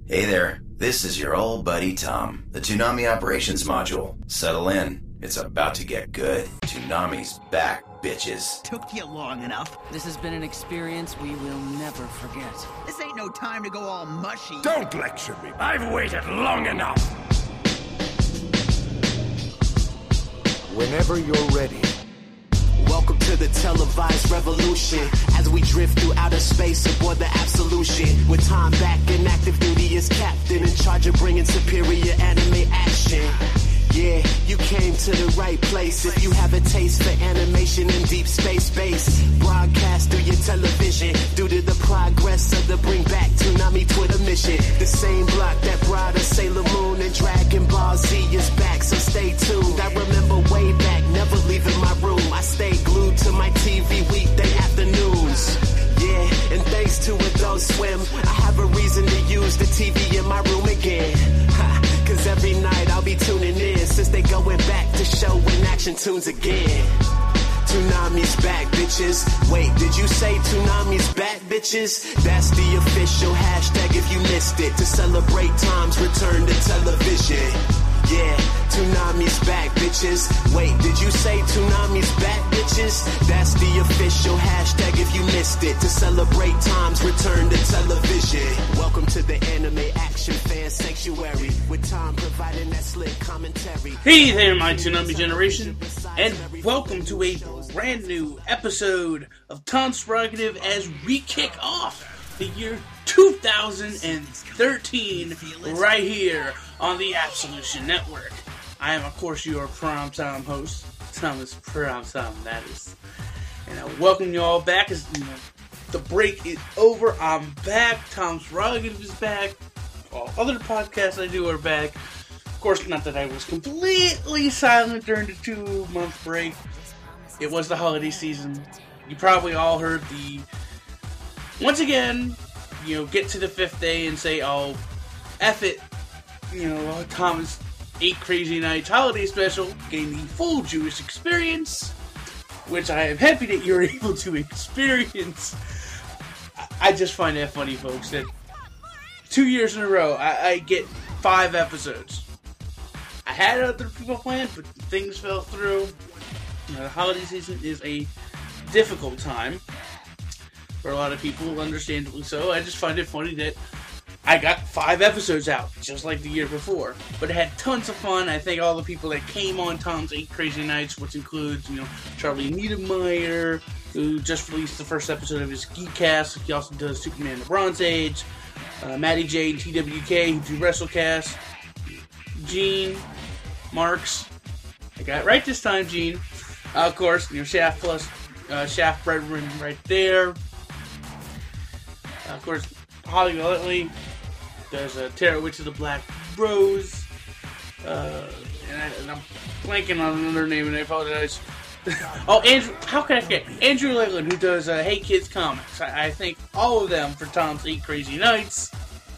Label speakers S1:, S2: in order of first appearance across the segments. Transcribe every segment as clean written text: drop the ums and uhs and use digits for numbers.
S1: Hey there, this is your old buddy Tom, the Toonami Operations Module. Settle in, it's about to get good. Toonami's back, bitches.
S2: Took you long enough.
S3: This has been an experience we will never forget.
S2: This ain't no time to go all mushy.
S4: Don't lecture me. I've waited long enough.
S5: Whenever you're ready.
S6: Welcome to the televised revolution as we drift through outer space aboard the Absolution. With time back and active duty as captain in charge of bringing superior anime action. Yeah, you came to the right place if you have a taste for animation and deep space base. Broadcast through your television due to the progress of the Bring Back Toonami Twitter mission. The same block that brought us Sailor Moon and Dragon Ball Z is back, so stay tuned. I remember way back, never leaving my room. I stayed glued to my TV weekday afternoons. Yeah, and thanks to Adult Swim, I have a reason to use the TV in my room again. Cause every night I'll be tuning in since they going back to show in action tunes again. Toonami's back, bitches. Wait, did you say Toonami's back, bitches? That's the official hashtag if you missed it. To celebrate Tom's return to television. Yeah, Toonami's back, bitches. Wait, did you say Toonami's back, bitches? That's the official hashtag if you missed it. To celebrate Tom's return to television. Welcome to the anime action fan sanctuary with Tom providing that slick commentary.
S7: Hey there, my Toonami generation, and welcome to a brand new episode of Tom's Prerogative as we kick off the year 2013 right here on the Absolution Network. I am, of course, your primetime host, Thomas Primetime, that is. And I welcome you all back as the break is over. I'm back. Tom's Prerogative is back. All other podcasts I do are back. Of course, not that I was completely silent during the 2-month break. It was the holiday season. You probably all heard once again, get to the 5th day and say, oh, F it. Tom's 8 Crazy Nights holiday special, getting the full Jewish experience, which I am happy that you're able to experience. I just find that funny, folks, that 2 years in a row, I get 5 episodes. I had other people planned, but things fell through. The holiday season is a difficult time for a lot of people, understandably so. I just find it funny that I got 5 episodes out, just like the year before. But I had tons of fun. I thank all the people that came on Tom's 8 Crazy Nights, which includes, Charlie Niedermeyer, who just released the first episode of his Geekcast. He also does Superman in the Bronze Age. Maddie J and TWK, who do WrestleCast. Gene, Marks. I got it right this time, Gene. Of course, Shaft Plus, Shaft Brethren right there. Of course, Holly Utley does Terror Witch of the Black Rose. And I'm blanking on another name, and I apologize. Oh, Andrew, how can I forget? Andrew Leyland, who does Hey Kids Comics. I thank all of them for Tom's 8 Crazy Nights.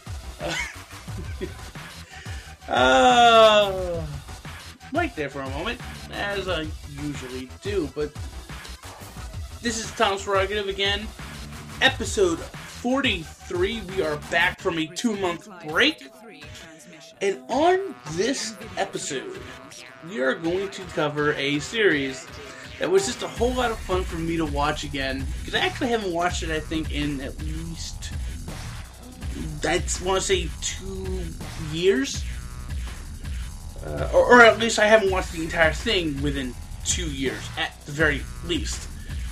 S7: Right there for a moment, as I usually do, but this is Tom's Prerogative again, episode 43. We are back from a 2-month break, and on this episode, we are going to cover a series that was just a whole lot of fun for me to watch again, because I actually haven't watched it, I think, in at least, I want to say 2 years. Or at least I haven't watched the entire thing within 2 years, at the very least.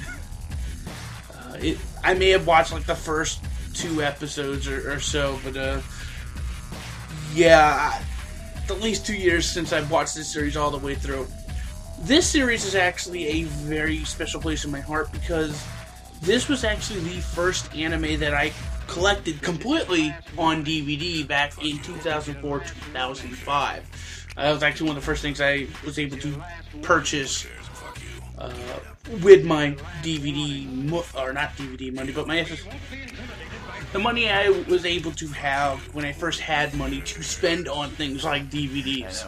S7: I may have watched like the first 2 episodes or so, but yeah, at least 2 years since I've watched this series all the way through. This series is actually a very special place in my heart because this was actually the first anime that I collected completely on DVD back in 2004-2005. That was actually one of the first things I was able to purchase with my DVD, or not DVD money, but the money I was able to have when I first had money to spend on things like DVDs.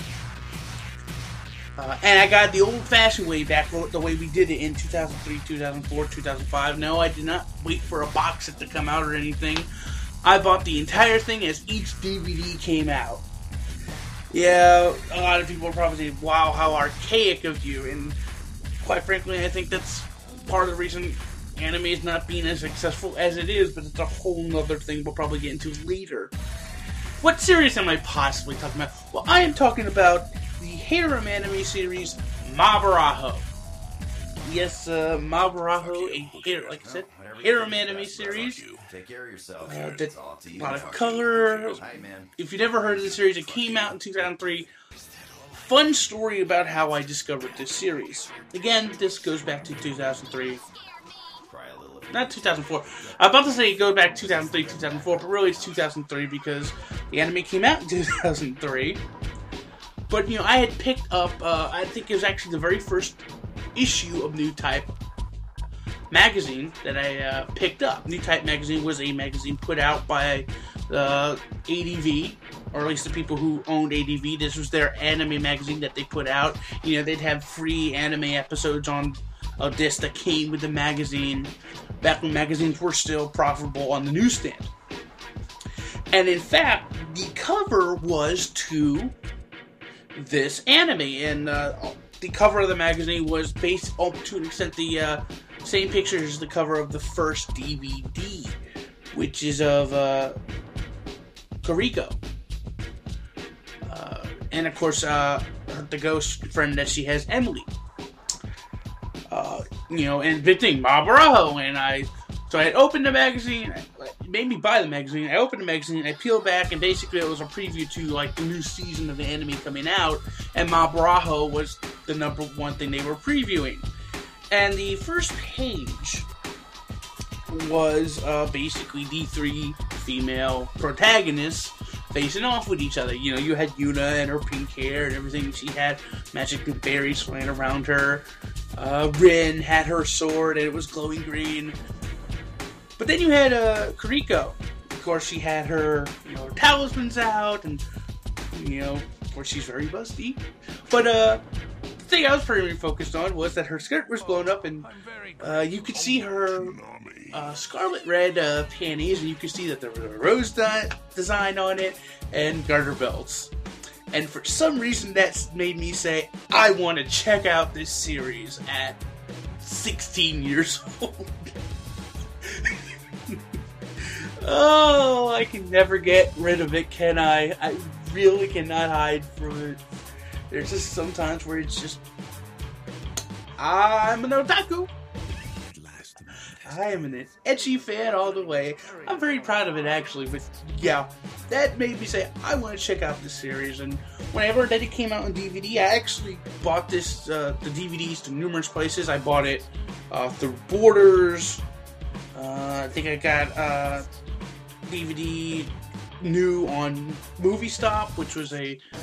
S7: And I got the old-fashioned way back, the way we did it in 2003, 2004, 2005. No, I did not wait for a box set to come out or anything. I bought the entire thing as each DVD came out. Yeah, a lot of people will probably say, wow, how archaic of you. And quite frankly, I think that's part of the reason anime is not being as successful as it is, but it's a whole nother thing we'll probably get into later. What series am I possibly talking about? Well, I am talking about the harem anime series, Mabaraho. Yes, Mabaraho, like I said, harem anime series.
S1: Take care of yourself.
S7: That's a lot of color. If you've never heard of the series, it came out in 2003. Fun story about how I discovered this series. Again, this goes back to 2003. Not 2004. I'm about to say it goes back 2003, 2004, but really it's 2003 because the anime came out in 2003. But, you know, I had picked up, I think it was actually the very first issue of New Type magazine that I picked up. New Type magazine was a magazine put out by ADV, or at least the people who owned ADV. This was their anime magazine that they put out. You know, they'd have free anime episodes on a disc that came with the magazine, back when magazines were still profitable on the newsstand. And in fact, the cover was to this anime, and the cover of the magazine was based to an extent the same pictures as the cover of the first DVD, which is of Kuriko. And of course, the ghost friend that she has, Emily. You know, and big thing, Mabaraho, and so I had opened the magazine, it made me buy the magazine, I opened the magazine, I peeled back, and basically it was a preview to, like, the new season of the anime coming out, and Mabaraho was the number one thing they were previewing. And the first page was basically the three female protagonists facing off with each other. You know, you had Yuna and her pink hair and everything. She had magic berries flying around her. Rin had her sword and it was glowing green. But then you had Kuriko. Of course, she had her, you know, her talismans out, and, you know, of course, she's very busty. But the thing I was pretty focused on was that her skirt was blown up, and you could see her scarlet red panties, and you could see that there was a rose design on it, and garter belts. And for some reason, that made me say, I want to check out this series at 16 years old. Oh, I can never get rid of it, can I? I really cannot hide from it. There's just some times where it's just, I'm an otaku. I am an ecchi fan all the way. I'm very proud of it, actually, but yeah, that made me say, I want to check out this series. And when I heard that it came out on DVD, I actually bought the DVDs to numerous places. I bought it through Borders. I think I got DVD new on Movie Stop, which was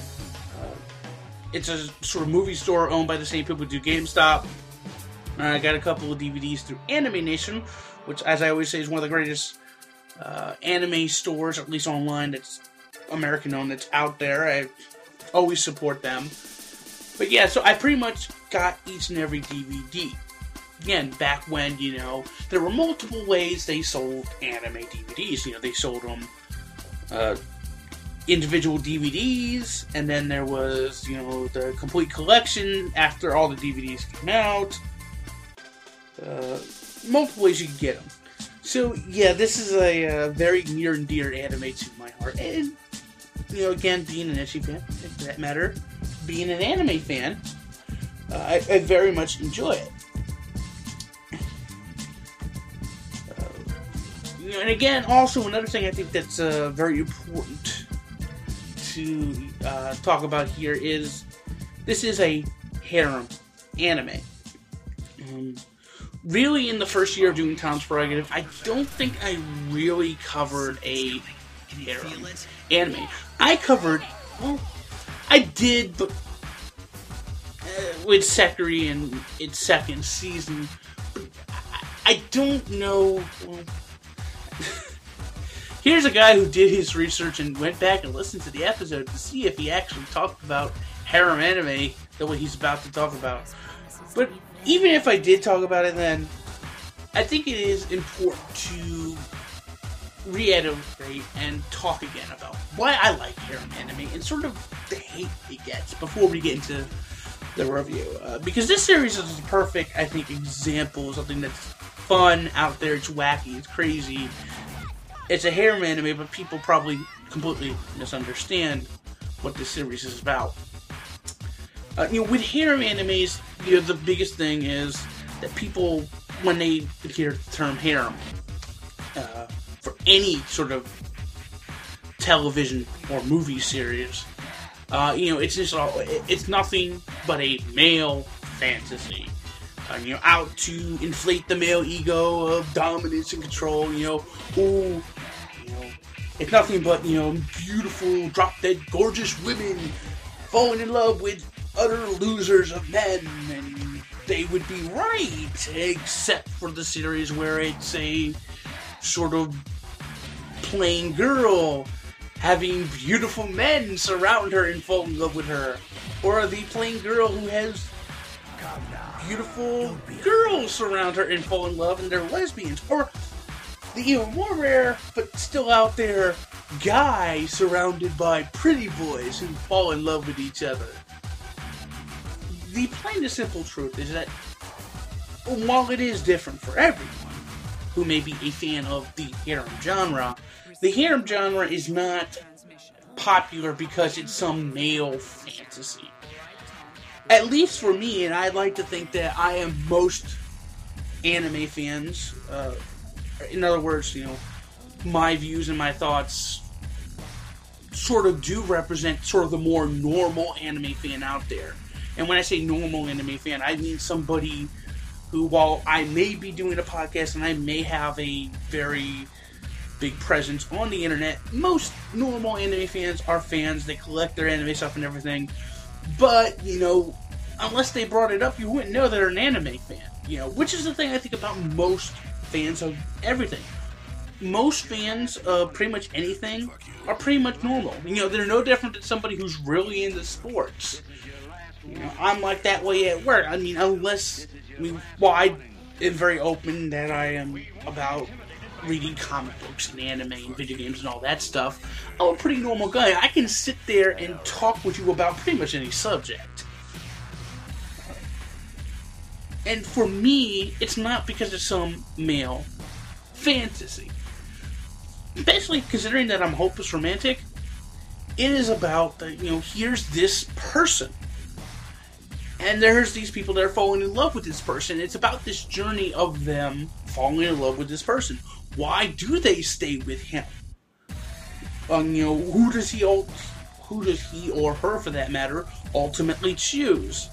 S7: it's a sort of movie store owned by the same people who do GameStop. I got a couple of DVDs through Anime Nation, which, as I always say, is one of the greatest anime stores, at least online, that's American-owned, that's out there. I always support them. But yeah, so I pretty much got each and every DVD. Again, back when, you know, there were multiple ways they sold anime DVDs. You know, they sold them individual DVDs, and then there was, you know, the complete collection after all the DVDs came out. Multiple ways you can get them. So, yeah, this is a very near and dear anime to my heart. And, you know, again, being an ecchi fan, for that matter, being an anime fan, I very much enjoy it. You know, and again, also another thing I think that's very important to talk about here is this is a harem anime. Really, in the first year of doing Tom's Prerogative, I don't think I really covered a harem anime. I covered, well, I did, but with Sekiri in its second season. But I don't know. Well, here's a guy who did his research and went back and listened to the episode to see if he actually talked about harem anime the way he's about to talk about. But even if I did talk about it, then I think it is important to reiterate and talk again about why I like harem anime and sort of the hate it gets before we get into the review. Because this series is a perfect, I think, example of something that's fun, out there, it's wacky, it's crazy. It's a harem anime, but people probably completely misunderstand what this series is about. With harem animes, the biggest thing is that people, when they hear the term harem, for any sort of television or movie series, it's nothing but a male fantasy. Out to inflate the male ego of dominance and control. It's nothing but beautiful, drop-dead, gorgeous women falling in love with utter losers of men, and they would be right, except for the series where it's a sort of plain girl having beautiful men surround her and fall in love with her, or the plain girl who has beautiful girls surround her and fall in love and they're lesbians, or the even more rare but still out there guy surrounded by pretty boys who fall in love with each other. The plain and simple truth is that while it is different for everyone who may be a fan of the harem genre, the harem genre is not popular because it's some male fantasy. At least for me, and I'd like to think that I am most anime fans. In other words, my views and my thoughts sort of do represent sort of the more normal anime fan out there. And when I say normal anime fan, I mean somebody who, while I may be doing a podcast and I may have a very big presence on the internet, most normal anime fans are fans. They collect their anime stuff and everything. But, unless they brought it up, you wouldn't know they're an anime fan. Which is the thing I think about most fans of everything. Most fans of pretty much anything are pretty much normal. They're no different than somebody who's really into sports. I'm like that way at work. While I am very open that I am about reading comic books and anime and video games and all that stuff, I'm a pretty normal guy. I can sit there and talk with you about pretty much any subject. And for me, it's not because it's some male fantasy. Especially considering that I'm hopeless romantic, it is about, here's this person. And there's these people that are falling in love with this person. It's about this journey of them falling in love with this person. Why do they stay with him? Who does he or her, for that matter, ultimately choose?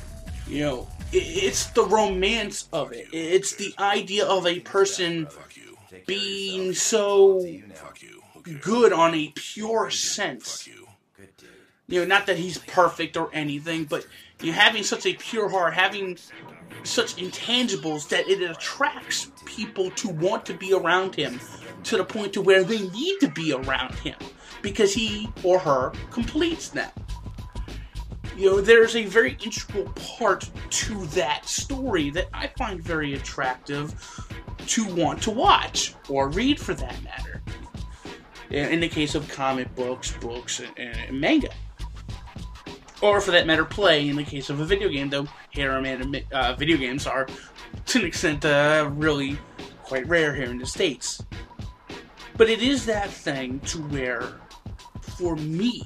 S7: It's the romance of it. It's the idea of a person being so good on a pure sense. Not that he's perfect or anything, but having such a pure heart, having such intangibles that it attracts people to want to be around him to the point to where they need to be around him because he or her completes them. There's a very integral part to that story that I find very attractive to want to watch or read, for that matter. In the case of comic books, and manga. Or, for that matter, play in the case of a video game, though harem video games are, to an extent, really quite rare here in the States. But it is that thing to where, for me,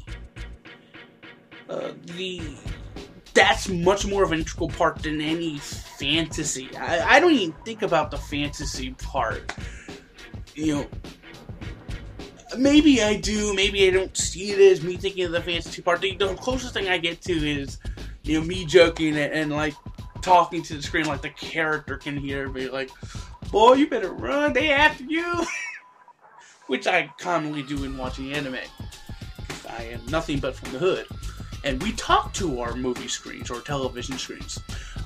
S7: that's much more of an integral part than any fantasy. I don't even think about the fantasy part. Maybe I do, maybe I don't see it as me thinking of the fantasy part. The closest thing I get to is, me joking and like talking to the screen like the character can hear me like, boy, you better run, they after you. Which I commonly do in watching anime. I am nothing but from the hood. And we talk to our movie screens or television screens.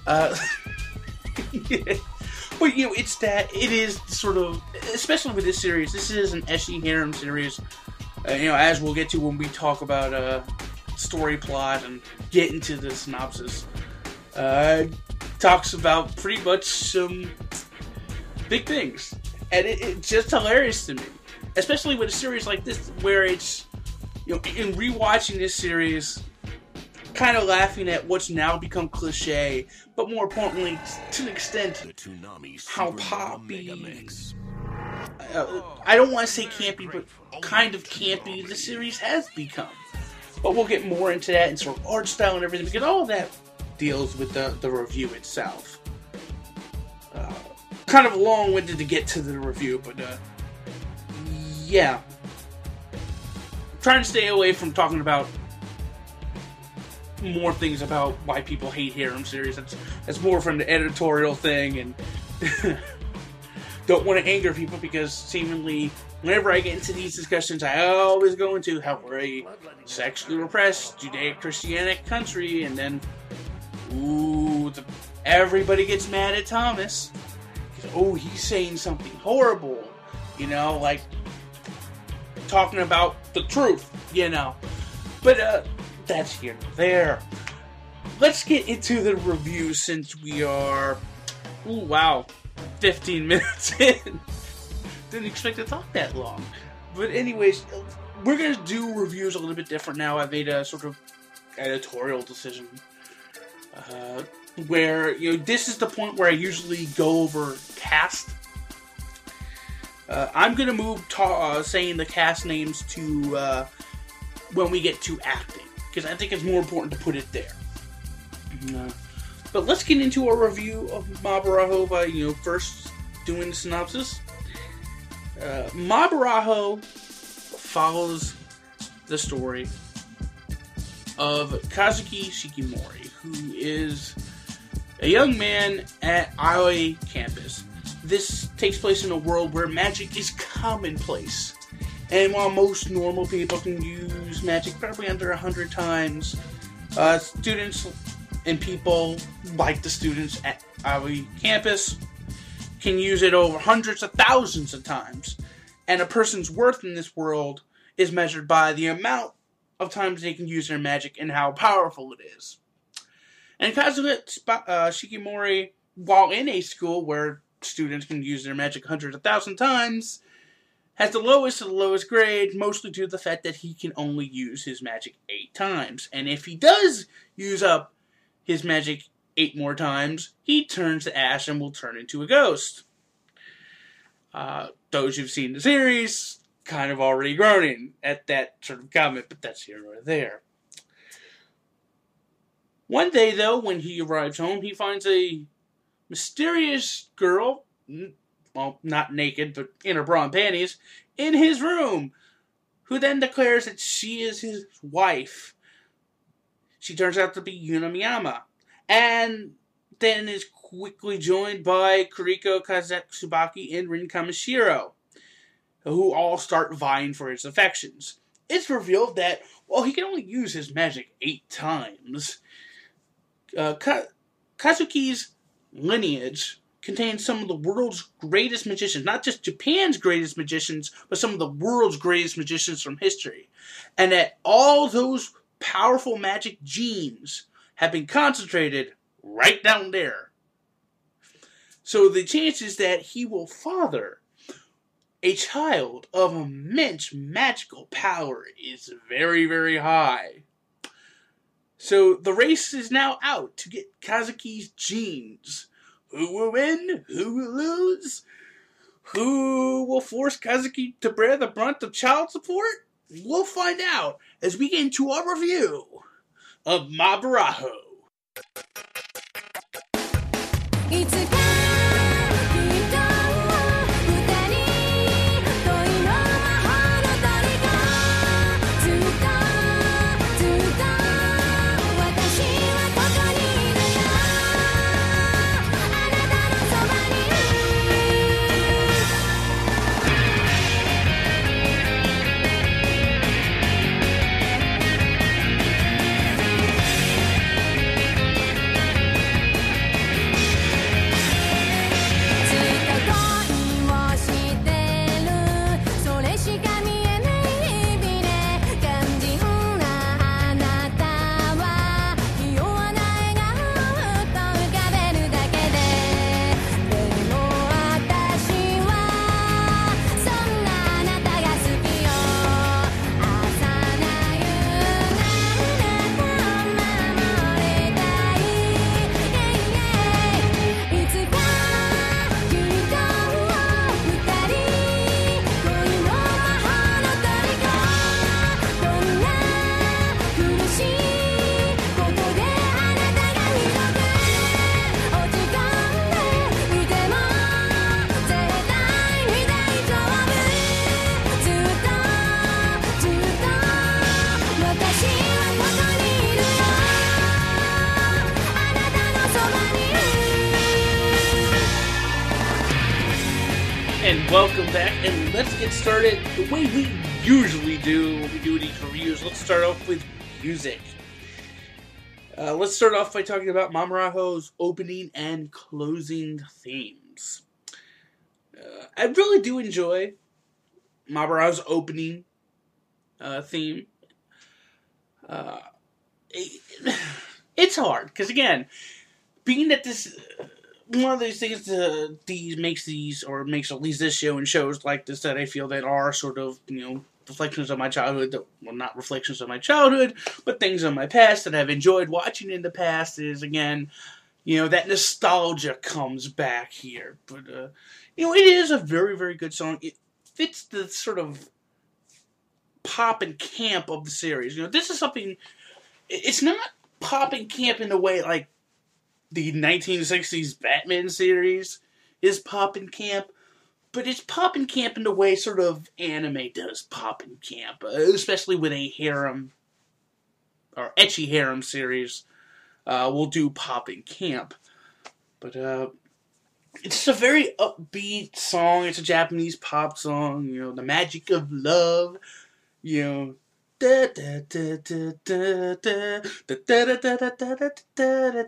S7: Yeah. But, it is sort of, especially with this series, this is an ecchi harem series, as we'll get to when we talk about story plot and get into the synopsis. Talks about pretty much some big things. And it's just hilarious to me. especially with a series like this, where it's, you know, in rewatching this series, kind of laughing at what's now become cliche, but more importantly, to an extent, how poppy, I don't want to say campy, but kind of campy the series has become. But we'll get more into that and sort of art style and everything, because all of that deals with the review itself. Kind of long-winded to get to the review, but yeah. Trying to stay away from talking about more things about why people hate harem series. That's more from the editorial thing, and don't want to anger people, because seemingly whenever I get into these discussions, I always go into how we're a sexually repressed Judeo-Christianic country, and then everybody gets mad at Thomas. Oh, he's saying something horrible, you know, like talking about the truth, you know. But that's here and there. Let's get into the review, since we are 15 minutes in. Didn't expect to talk that long. But anyways, we're going to do reviews a little bit different now. I made a sort of editorial decision. Where, you know, this is the point where I usually go over cast. I'm going to move saying the cast names to when we get to acting, because I think it's more important to put it there. But let's get into our review of Ma Barajo by, you know, first doing the synopsis. Ma Barajo follows the story of Kazuki Shikimori, who is a young man at Aoi campus. This takes place in a world where magic is commonplace. And while most normal people can use magic probably under 100 times, students and people like the students at Aoi campus can use it over hundreds of thousands of times. And a person's worth in this world is measured by the amount of times they can use their magic and how powerful it is. And Kazuki Shikimori, while in a school where students can use their magic hundreds of thousands of times, has the lowest of the lowest grade, mostly due to the fact that he can only use his magic 8 times. And if he does use up his magic 8 more times, he turns to ash and will turn into a ghost. Those who've seen the series kind of already groaning at that sort of comment, but that's here or there. One day, though, when he arrives home, he finds a mysterious girl, well, not naked, but in her bra and panties, in his room, who then declares that she is his wife. She turns out to be Yuna Miyama, and then is quickly joined by Kuriko Kazetsubaki and Rin Kamishiro, who all start vying for his affections. It's revealed that, while he can only use his magic 8 times, Kazuki's lineage contains some of the world's greatest magicians, not just Japan's greatest magicians, but some of the world's greatest magicians from history. And that all those powerful magic genes have been concentrated right down there. So the chances that he will father a child of immense magical power is very, very high. So the race is now out to get Kazuki's genes. Who will win? Who will lose? Who will force Kazuki to bear the brunt of child support? We'll find out as we get into our review of Ma Barajo. And welcome back, and let's get started the way we usually do when we do these reviews. Let's start off with music. Let's start off by talking about Mamaraho's opening and closing themes. I really do enjoy Mamaraho's opening theme. It's hard, because again, being that this... one of these things makes at least this show and shows like this that I feel that are sort of, reflections of my childhood, well, not reflections of my childhood, but things of my past that I've enjoyed watching in the past is, again, that nostalgia comes back here. But, it is a very, very good song. It fits the sort of pop and camp of the series. This is something, it's not pop and camp in a way like the 1960s Batman series is pop and camp, but it's pop and camp in the way sort of anime does pop and camp, especially with a harem, or ecchi harem series, will do pop and camp. But, it's a very upbeat song, it's a Japanese pop song, the magic of love, Da, da, da, da, da, da, da, da, da, da, da,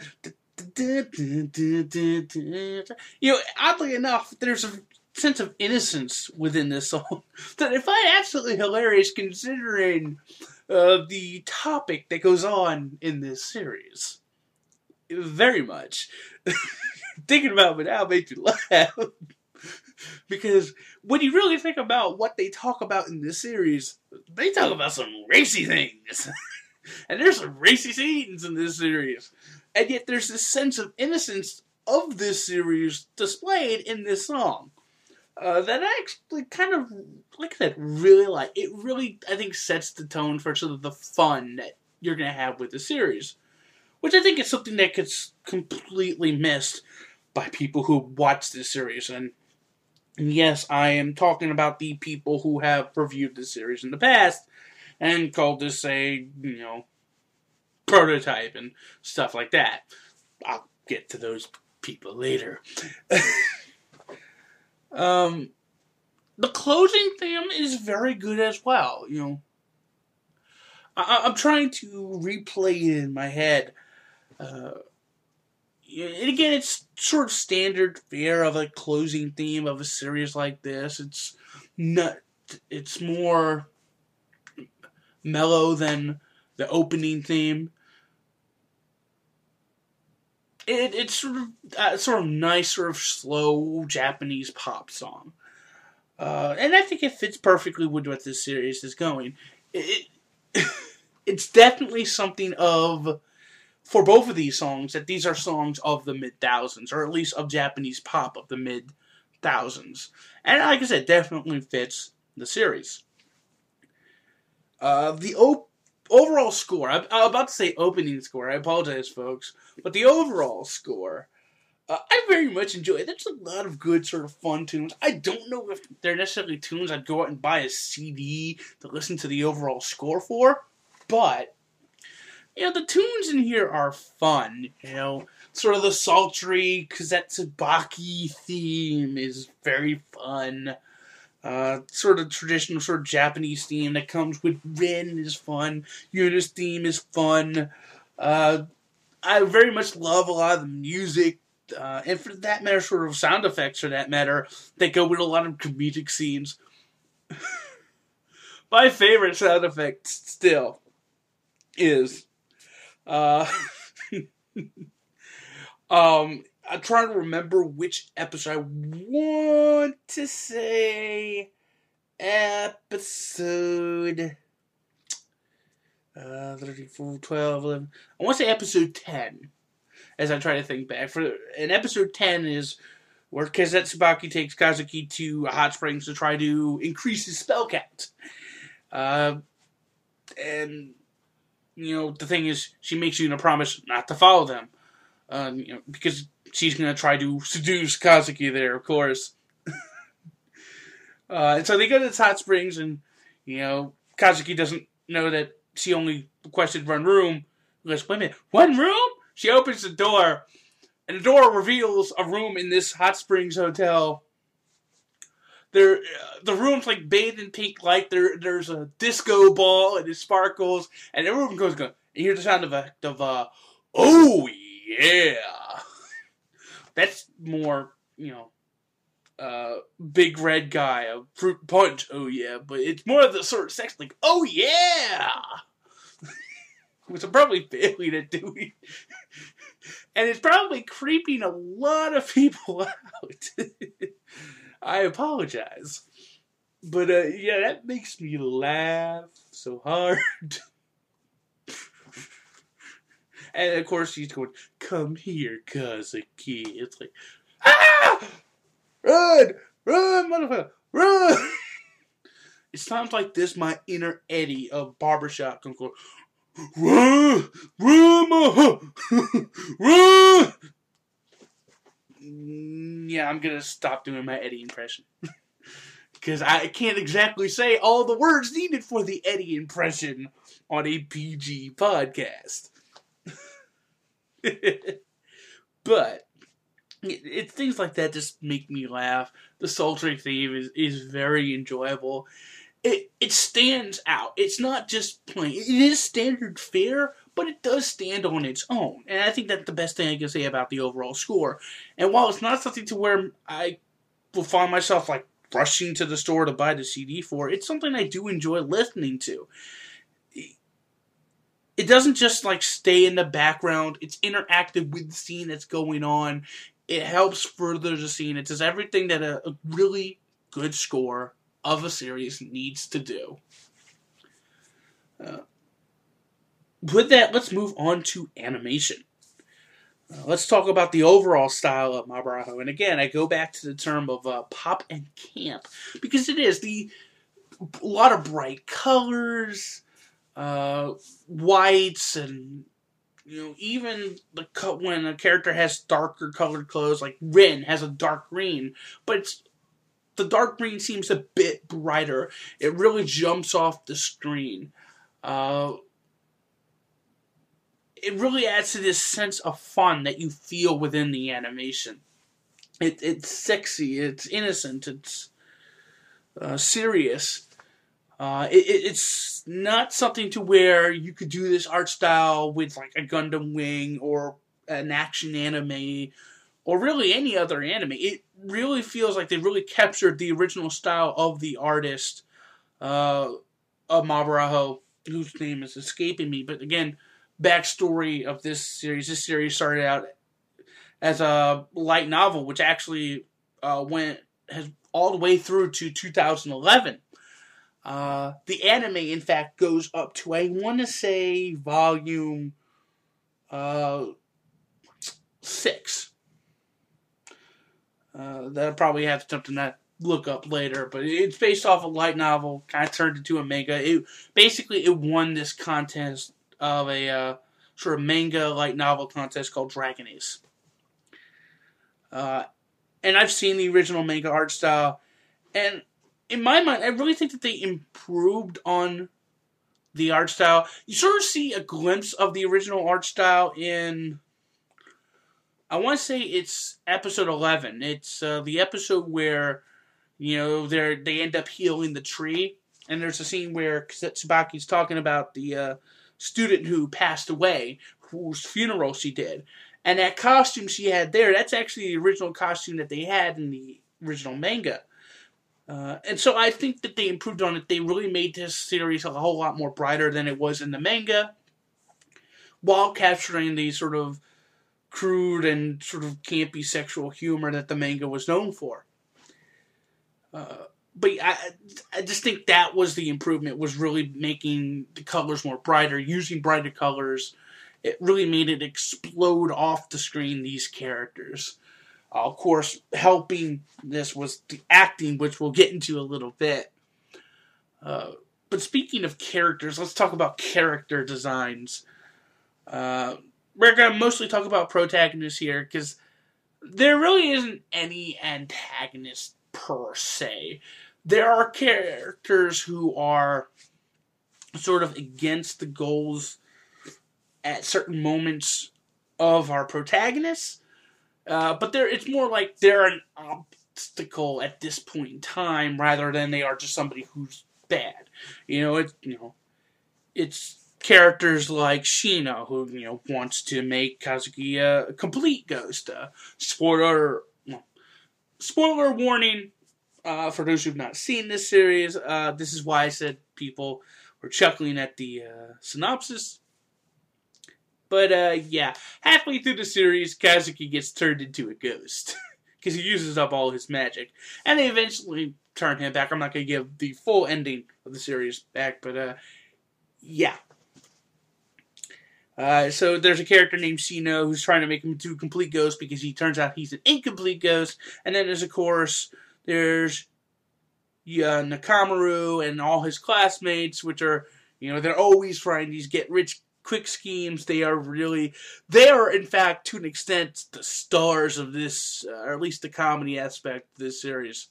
S7: da, da. Oddly enough, there's a sense of innocence within this song that I find absolutely hilarious considering the topic that goes on in this series. Very much. Thinking about it now makes me laugh. Because when you really think about what they talk about in this series, they talk about some racy things. And there's some racy scenes in this series. And yet there's this sense of innocence of this series displayed in this song. That I actually kind of, like I said, really like. It really, I think, sets the tone for sort of the fun that you're going to have with the series. Which I think is something that gets completely missed by people who watch this series. And yes, I am talking about the people who have reviewed this series in the past and called this a, prototype and stuff like that. I'll get to those people later. The closing theme is very good as well, I'm trying to replay it in my head. And again, it's sort of standard fare of a closing theme of a series like this. It's more mellow than the opening theme. It's sort of nice, sort of slow Japanese pop song. And I think it fits perfectly with what this series is going. It's definitely something of... for both of these songs, that these are songs of the mid-thousands, or at least of Japanese pop of the mid-thousands. And like I said, definitely fits the series. The overall score, I'm about to say opening score, I apologize folks, but the overall score, I very much enjoy it. There's a lot of good sort of fun tunes. I don't know if they're necessarily tunes I'd go out and buy a CD to listen to the overall score for, but... the tunes in here are fun, sort of the sultry Kazetsu-baki theme is very fun. Sort of traditional, sort of Japanese theme that comes with Rin is fun. Yuna's theme is fun. I very much love a lot of the music, and for that matter, sort of sound effects for that matter, that go with a lot of comedic scenes. My favorite sound effect still is... I'm trying to remember which episode. I want to say episode 34, 12, 11. I want to say episode 10, as I try to think back. And episode 10 is where Kazetsu-baki takes Kazuki to hot springs to try to increase his spell count. And the thing is, she makes Yuna promise not to follow them. Because she's going to try to seduce Kazuki there, of course. And so they go to the hot springs, and, Kazuki doesn't know that she only requested one room. He goes, wait a minute, one room? She opens the door, and the door reveals a room in this hot springs hotel the room's like bathed in pink light. There's a disco ball and it sparkles, and everyone goes, you hear the sound of oh yeah. That's more, big red guy, a fruit punch, oh yeah, but it's more of the sort of sex, like, oh yeah! Which I'm probably failing at doing. And it's probably creeping a lot of people out. I apologize. But, yeah, that makes me laugh so hard. And, of course, he's going, come here, Kazuki. It's like, ah! Run! Run, motherfucker! Run! It sounds like this, my inner Eddie of Barbershop comes going, run! Run! Run! Yeah, I'm gonna stop doing my Eddie impression. Because I can't exactly say all the words needed for the Eddie impression on a PG podcast. But it's things like that just make me laugh. The sultry theme is very enjoyable. It stands out. It's not just plain. It is standard fare, but it does stand on its own. And I think that's the best thing I can say about the overall score. And while it's not something to where I will find myself like rushing to the store to buy the CD for, it's something I do enjoy listening to. It doesn't just like stay in the background. It's interactive with the scene that's going on. It helps further the scene. It does everything that a really good score of a series needs to do. With that, let's move on to animation. Let's talk about the overall style of Mabarako. And again, I go back to the term of pop and camp, because it is a lot of bright colors, whites, and even when a character has darker colored clothes, like Rin has a dark green, but the dark green seems a bit brighter. It really jumps off the screen. It really adds to this sense of fun that you feel within the animation. It's sexy, it's innocent, it's serious. It's not something to where you could do this art style with like a Gundam Wing or an action anime or really any other anime. It really feels like they really captured the original style of the artist of Mabarako, whose name is escaping me. But again, backstory of this series. This series started out as a light novel, which actually has all the way through to 2011. The anime, in fact, goes up to, I want to say, volume 6. That'll probably have something to look up later, but it's based off a light novel, kind of turned into a manga. It won this contest of a sort of manga light novel contest called Dragon Ace. And I've seen the original manga art style, and in my mind, I really think that they improved on the art style. You sort of see a glimpse of the original art style in, I want to say it's episode 11. It's the episode where, they end up healing the tree, and there's a scene where Tsubaki's talking about the student who passed away, whose funeral she did. And that costume she had there, that's actually the original costume that they had in the original manga. And so I think that they improved on it. They really made this series a whole lot more brighter than it was in the manga, while capturing the sort of crude and sort of campy sexual humor that the manga was known for. But I just think that was the improvement, was really making the colors more brighter, using brighter colors. It really made it explode off the screen, these characters. Of course, helping this was the acting, which we'll get into a little bit. But speaking of characters, let's talk about character designs. We're going to mostly talk about protagonists here, because there really isn't any antagonist per se. There are characters who are sort of against the goals at certain moments of our protagonists. But it's more like they're an mystical at this point in time, rather than they are just somebody who's bad. It's characters like Shino, who wants to make Kazuki a complete ghost. Spoiler warning for those who've not seen this series. This is why I said people were chuckling at the synopsis. But halfway through the series, Kazuki gets turned into a ghost because he uses up all his magic, and they eventually turn him back. I'm not going to give the full ending of the series back, but yeah. So there's a character named Shino who's trying to make him into a complete ghost because he turns out he's an incomplete ghost. And then there's Nakamaru and all his classmates, which are, they're always trying these get-rich-quick schemes. They are, in fact, to an extent, the stars of this, or at least the comedy aspect of this series.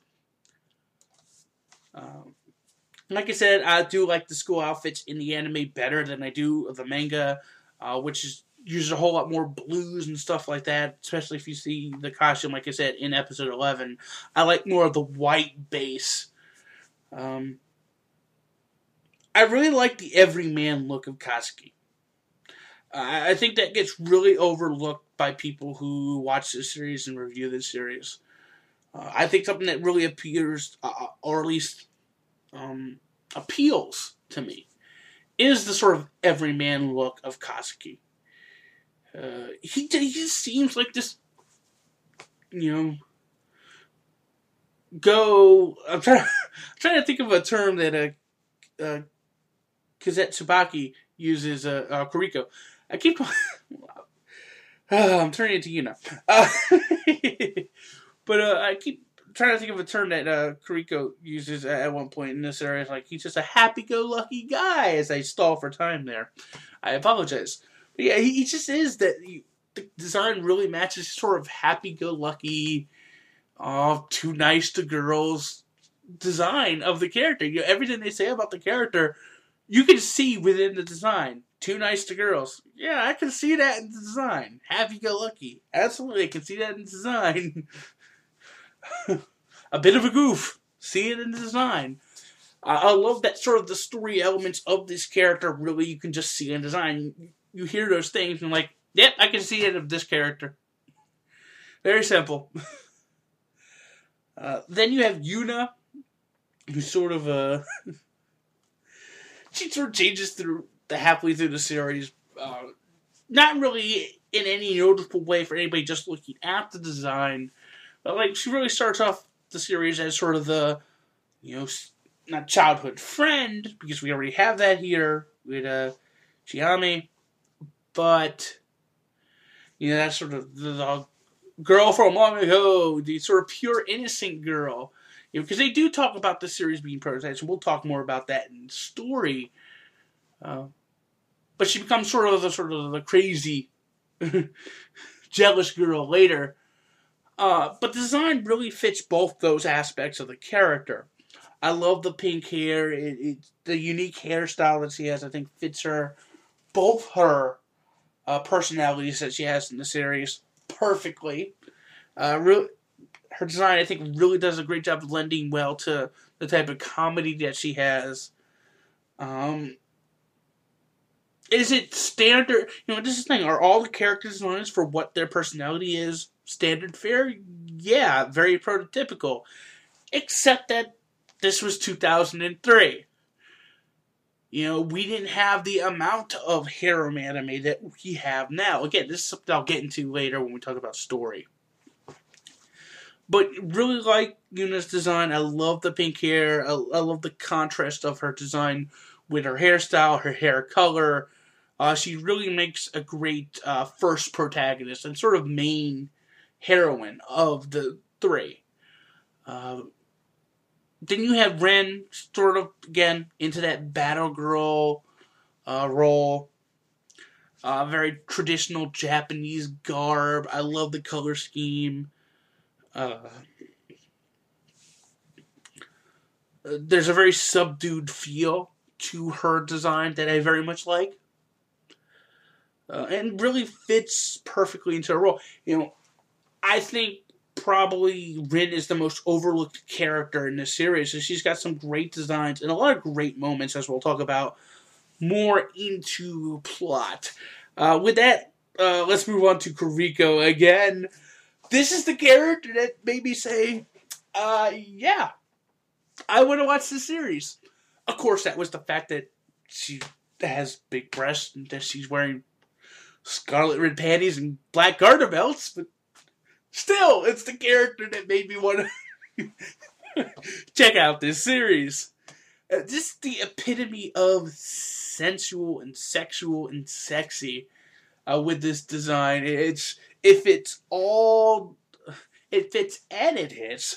S7: Like I said, I do like the school outfits in the anime better than I do of the manga, which uses a whole lot more blues and stuff like that, especially if you see the costume, like I said, in episode 11. I like more of the white base. I really like the everyman look of Kazuki. I think that gets really overlooked by people who watch this series and review this series. I think something that really appears, or at least appeals to me, is the sort of everyman look of Kazuki. He just seems like this, I'm trying to think of a term that Kazet Tsubaki uses, Kuriko. I'm turning it to you now. But I keep trying to think of a term that Kuriko uses at one point in this area. It's like, he's just a happy-go-lucky guy, as I stall for time there. I apologize. But yeah, he just is that. The design really matches sort of happy-go-lucky, too nice to girls design of the character. Everything they say about the character, you can see within the design. Too nice to girls. Yeah, I can see that in the design. Happy-go-lucky. Absolutely, I can see that in the design. A bit of a goof. See it in the design. I love that sort of the story elements of this character, really, you can just see in design. You hear those things and like, yep, I can see it of this character. Very simple. Then you have Yuna, who's sort of she sort of changes halfway through the series. Not really in any noticeable way for anybody just looking at the design. But she really starts off the series as sort of the, not childhood friend, because we already have that here with Chiame, but, that's sort of the girl from long ago, the sort of pure innocent girl, because they do talk about the series being prototypes, and we'll talk more about that in the story, but she becomes sort of the crazy, jealous girl later. But the design really fits both those aspects of the character. I love the pink hair. The unique hairstyle that she has, I think, fits her. Both her personalities that she has in the series perfectly. Her design, I think, really does a great job of lending well to the type of comedy that she has. Is it standard? This is the thing. Are all the character designs for what their personality is standard fare? Yeah, very prototypical. Except that this was 2003. We didn't have the amount of harem anime that we have now. Again, this is something I'll get into later when we talk about story. But really like Yuna's design. I love the pink hair. I love the contrast of her design with her hairstyle, her hair color. She really makes a great first protagonist and sort of main heroine of the three. Then you have Ren, sort of, again, into that battle girl role. Very traditional Japanese garb. I love the color scheme. There's a very subdued feel to her design that I very much like. And really fits perfectly into her role. I think probably Rin is the most overlooked character in this series. So she's got some great designs and a lot of great moments, as we'll talk about more into plot. With that, let's move on to Kuriko again. This is the character that made me say, yeah, I want to watch this series. Of course, that was the fact that she has big breasts and that she's wearing scarlet red panties and black garter belts, but still, it's the character that made me want to check out this series. Just the epitome of sensual and sexual and sexy with this design. It fits and it hits.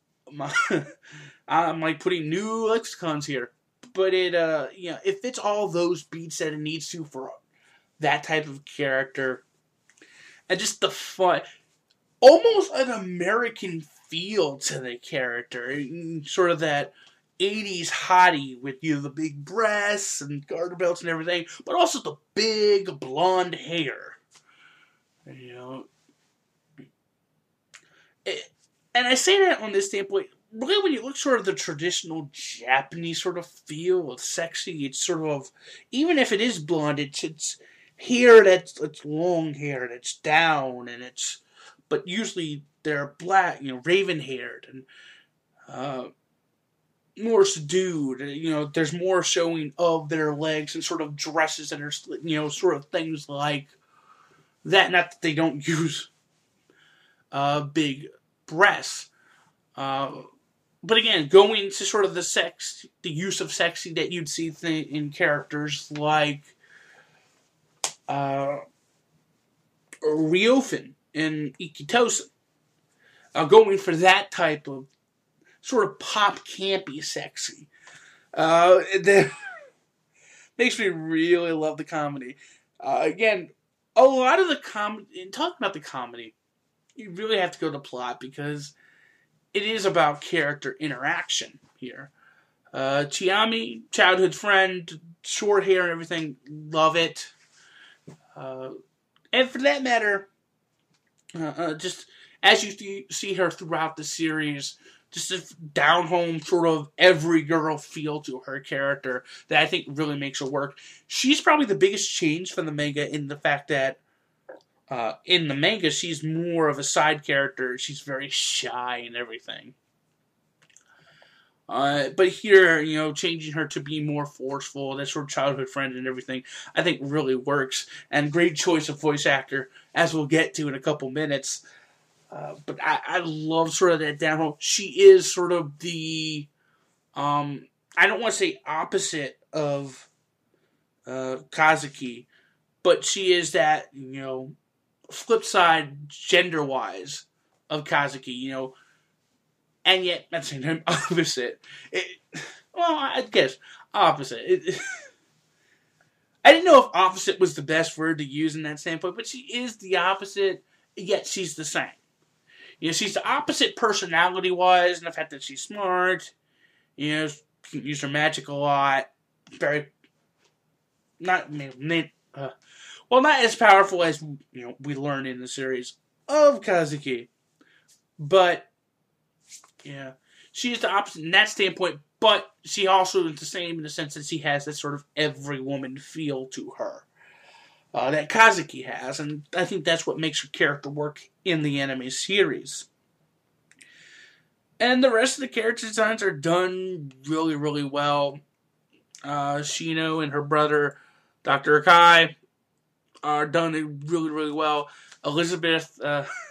S7: I'm like putting new lexicons here, but it fits all those beats that it needs to for that type of character, and just the fun, almost an American feel to the character, sort of that 80s hottie with the big breasts and garter belts and everything, but also the big blonde hair. And I say that on this standpoint, really when you look sort of the traditional Japanese sort of feel of sexy, it's sort of, even if it is blonde, it's hair it's long hair, that's down, but usually they're black, raven haired and more subdued. There's more showing of their legs and sort of dresses that are, sort of things like that. Not that they don't use big breasts. But again, going to sort of the use of sexy that you'd see in characters like Ryofun and Ikitosen. Going for that type of sort of pop campy sexy. That makes me really love the comedy. Again, a lot of the comedy, in talking about the comedy, you really have to go to plot because it is about character interaction here. Chiami, childhood friend, short hair and everything, love it. And for that matter, just as you see her throughout the series, just a down-home sort of every girl feel to her character that I think really makes her work. She's probably the biggest change from the manga in the fact that in the manga, she's more of a side character. She's very shy and everything. But here, changing her to be more forceful, that sort of childhood friend and everything, I think really works. And great choice of voice actor, as we'll get to in a couple minutes. But I love sort of that down home. She is sort of the, I don't want to say opposite of Kazuki, but she is that, flip side, gender-wise, of Kazuki, and yet, at the same time, opposite. I guess, opposite. I didn't know if opposite was the best word to use in that standpoint, but she is the opposite, yet she's the same. She's the opposite personality-wise, and the fact that she's smart, can use her magic a lot, very, not as powerful as, we learn in the series of Kazuki. But, yeah, she is the opposite in that standpoint, but she also is the same in the sense that she has that sort of every woman feel to her that Kazuki has, and I think that's what makes her character work in the anime series. And the rest of the character designs are done really, really well. Shino and her brother, Dr. Akai, are done really, really well. Elizabeth,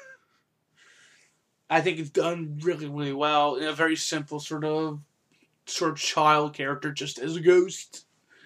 S7: I think is done really, really well. In a very simple sort of child character, just as a ghost.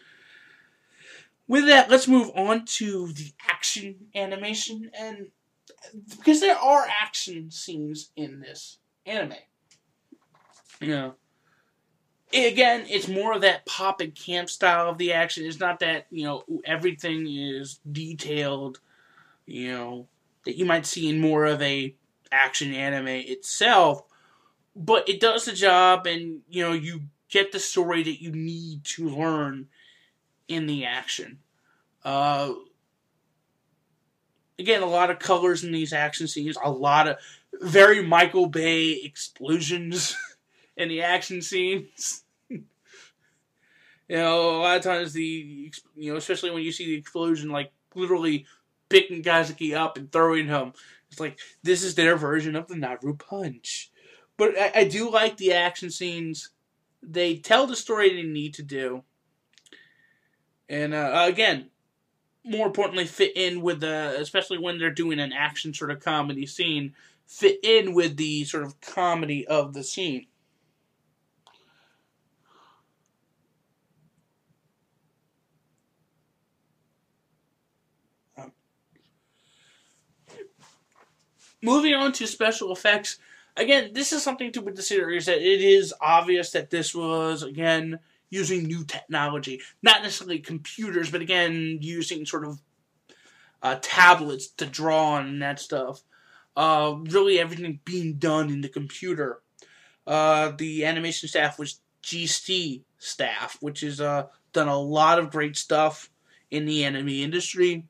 S7: With that, let's move on to the action animation, and because there are action scenes in this anime. Again, it's more of that pop and camp style of the action. It's not that, everything is detailed, that you might see in more of a action anime itself, but it does the job, and, you get the story that you need to learn in the action. Again, a lot of colors in these action scenes, a lot of very Michael Bay explosions in the action scenes. A lot of times especially when you see the explosion, like literally picking Kazaki up and throwing him, it's like this is their version of the Naru punch. But I do like the action scenes. They tell the story they need to do, and again, more importantly, fit in with especially when they're doing an action sort of comedy scene, fit in with the sort of comedy of the scene. Moving on to special effects, again, this is something to with the series that it is obvious that this was, again, using new technology. Not necessarily computers, but again, using sort of tablets to draw on and that stuff. Really everything being done in the computer. The animation staff was GC staff, which has done a lot of great stuff in the anime industry.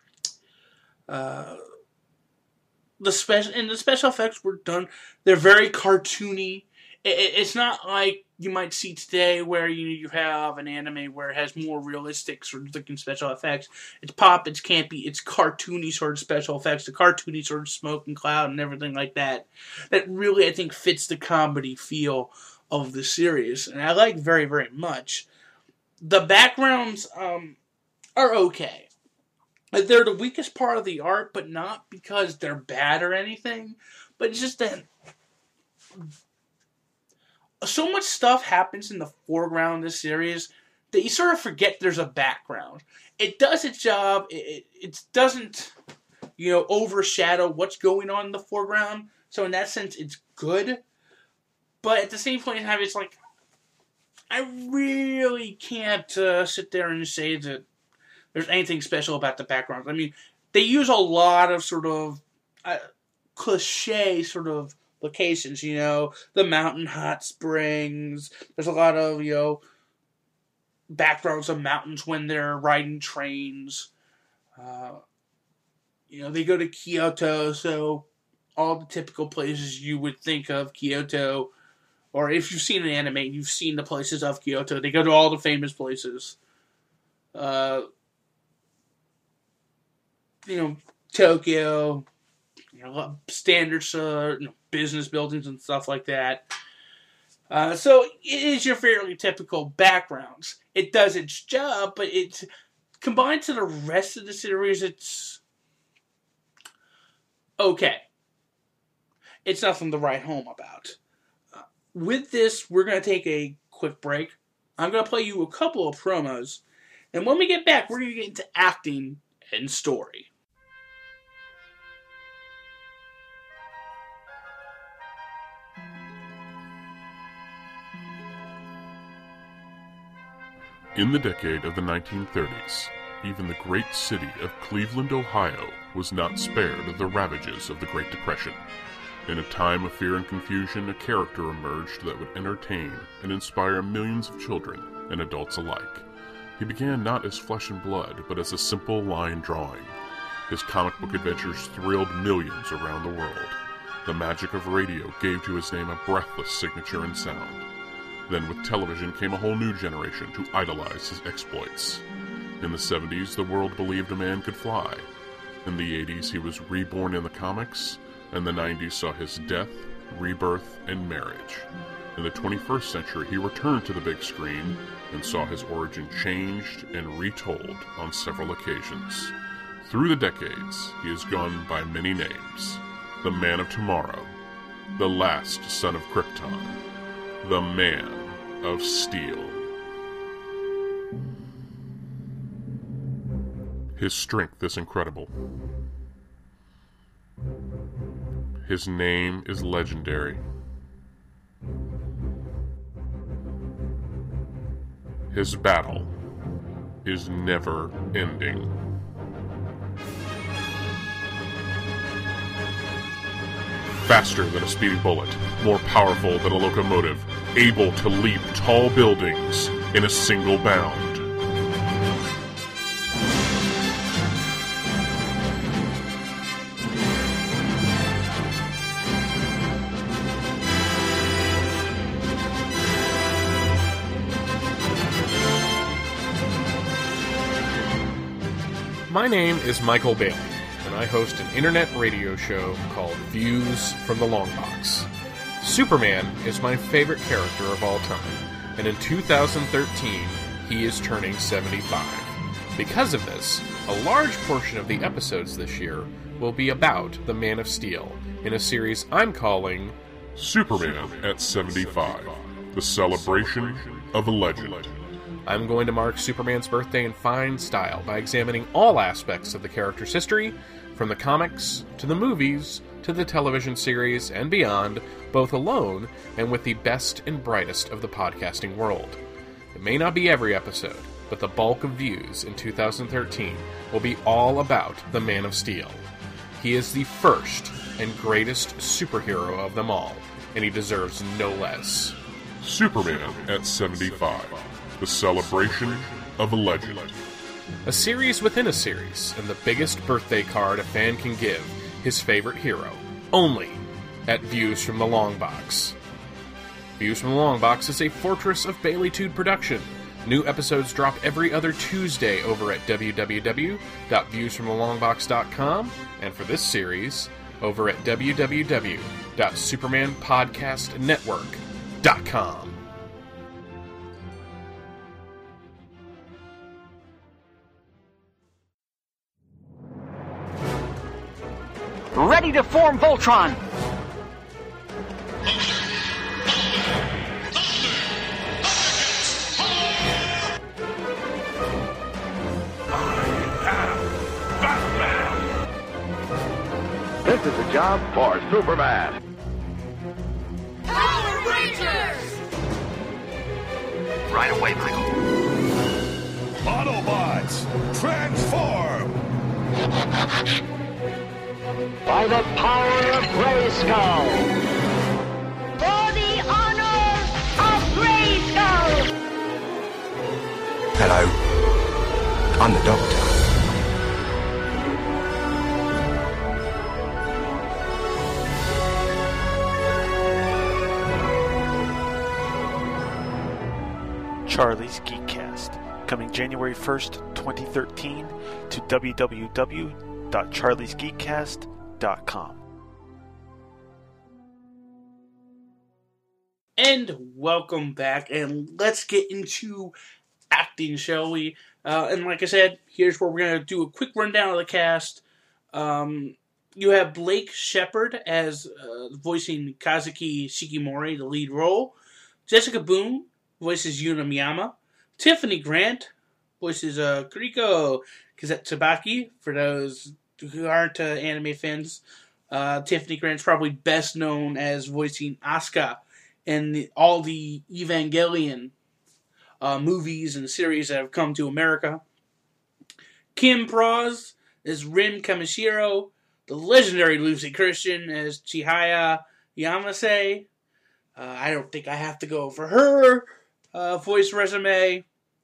S7: The special effects were done. They're very cartoony. It's not like you might see today where you have an anime where it has more realistic sort of looking special effects. It's pop, it's campy, it's cartoony sort of special effects, the cartoony sort of smoke and cloud and everything like that. That really, I think, fits the comedy feel of the series, and I like very, very much. The backgrounds are okay. They're the weakest part of the art, but not because they're bad or anything, but it's just that so much stuff happens in the foreground of this series that you sort of forget there's a background. It does its job. It doesn't, overshadow what's going on in the foreground. So in that sense, it's good. But at the same point in time, it's like, I really can't sit there and say that there's anything special about the backgrounds. I mean, they use a lot of sort of cliche sort of locations, the mountain hot springs. There's a lot of, backgrounds of mountains when they're riding trains. They go to Kyoto, so all the typical places you would think of Kyoto, or if you've seen an anime, you've seen the places of Kyoto. They go to all the famous places. Tokyo, standard business buildings and stuff like that. So it is your fairly typical backgrounds. It does its job, but it's combined to the rest of the series, it's okay. It's nothing to write home about. With this, we're going to take a quick break. I'm going to play you a couple of promos, and when we get back, we're going to get into acting and story.
S5: In the decade of the 1930s, even the great city of Cleveland, Ohio, was not spared of the ravages of the Great Depression. In a time of fear and confusion, a character emerged that would entertain and inspire millions of children and adults alike. He began not as flesh and blood, but as a simple line drawing. His comic book adventures thrilled millions around the world. The magic of radio gave to his name a breathless signature and sound. Then with television came a whole new generation to idolize his exploits. In the 70s, the world believed a man could fly. In the 80s, he was reborn in the comics, and the 90s saw his death, rebirth, and marriage. In the 21st century, he returned to the big screen and saw his origin changed and retold on several occasions. Through the decades, he has gone by many names. The Man of Tomorrow, the last son of Krypton, the Man of Steel. His strength is incredible. His name is legendary. His battle is never ending. Faster than a speeding bullet, more powerful than a locomotive, able to leap tall buildings in a single bound.
S8: My name is Michael Bailey, and I host an internet radio show called Views from the Long Box. Superman is my favorite character of all time, and in 2013, he is turning 75. Because of this, a large portion of the episodes this year will be about the Man of Steel, in a series I'm calling
S5: Superman at 75, the celebration of a legend.
S8: I'm going to mark Superman's birthday in fine style by examining all aspects of the character's history, from the comics, to the movies, to the television series, and beyond, both alone and with the best and brightest of the podcasting world. It may not be every episode, but the bulk of views in 2013 will be all about the Man of Steel. He is the first and greatest superhero of them all, and he deserves no less.
S5: Superman at 75, the celebration of a legend.
S8: A series within a series, and the biggest birthday card a fan can give his favorite hero, only at Views from the Long Box. Views from the Long Box is a Fortress of Baileytude production. New episodes drop every other Tuesday over at www.viewsfromthelongbox.com, and for this series, over at www.supermanpodcastnetwork.com.
S2: Ready to form Voltron!
S4: This is a job for Superman.
S9: Power Rangers!
S1: Right away, Michael.
S4: Autobots, transform!
S9: By the power of Grayskull! For the honor of Grayskull!
S10: Hello. I'm the Doctor.
S11: Charlie's Geekcast, coming January 1st, 2013 to www.charliesgeekcast.com.
S7: And welcome back, and let's get into acting, shall we? And like I said, here's where we're going to do a quick rundown of the cast. You have Blake Shepard as voicing Kazuki Shikimori, the lead role. Jessica Boone voices Yuna Miyama. Tiffany Grant voices Kuriko Tsubaki. For those who aren't anime fans, Tiffany Grant's probably best known as voicing Asuka in all the Evangelion movies and series that have come to America. Kim Proz is Rin Kamishiro. The legendary Lucy Christian as Chihaya Yamase. I don't think I have to go over her voice resume.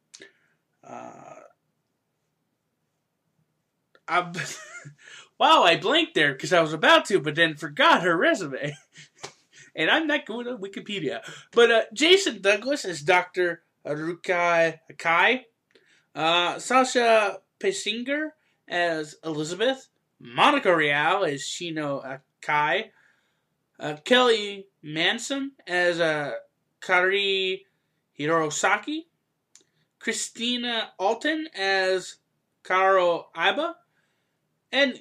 S7: Wow, I blanked there because I was about to, but then forgot her resume. And I'm not going to Wikipedia. But Jason Douglas is Dr. Haruka Akai. Sasha Pesinger as Elizabeth. Monica Rial as Shino Akai. Kelly Manson as Kari Hirosaki. Christina Alton as Karo Aiba. And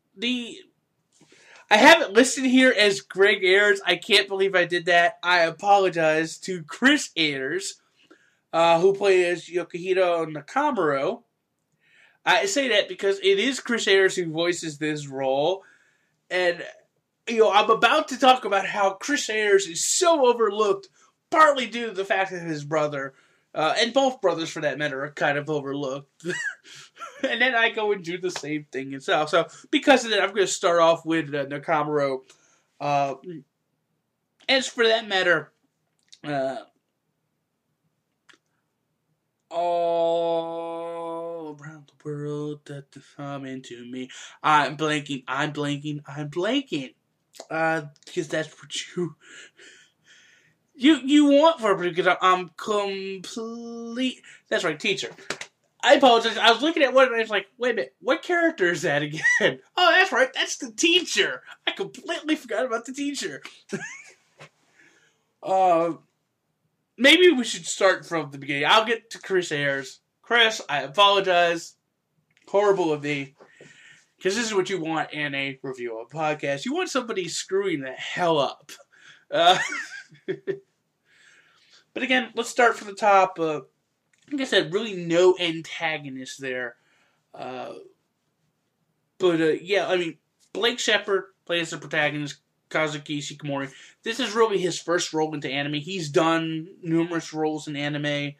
S7: I have it listed here as Greg Ayers. I can't believe I did that. I apologize to Chris Ayers, who plays Yukihiro Nakamura. I say that because it is Chris Ayers who voices this role. And, I'm about to talk about how Chris Ayers is so overlooked, partly due to the fact that his brother, and both brothers for that matter, are kind of overlooked. And then I go and do the same thing itself. So, because of that, I'm going to start off with Nakamura. As for that matter, all around the world that come into me. I'm blanking. Because that's what you want for me, because I'm complete. That's right, teacher. I apologize. I was looking at one and I was like, wait a minute, what character is that again? Oh, that's right, that's the teacher. I completely forgot about the teacher. Maybe we should start from the beginning. I'll get to Chris Ayres. Chris, I apologize. Horrible of me. Because this is what you want in a review of a podcast. You want somebody screwing the hell up. But again, let's start from the top. Like I said, really no antagonist there. Yeah, I mean, Blake Shepard plays the protagonist, Kazuki Shikamori. This is really his first role into anime. He's done numerous roles in anime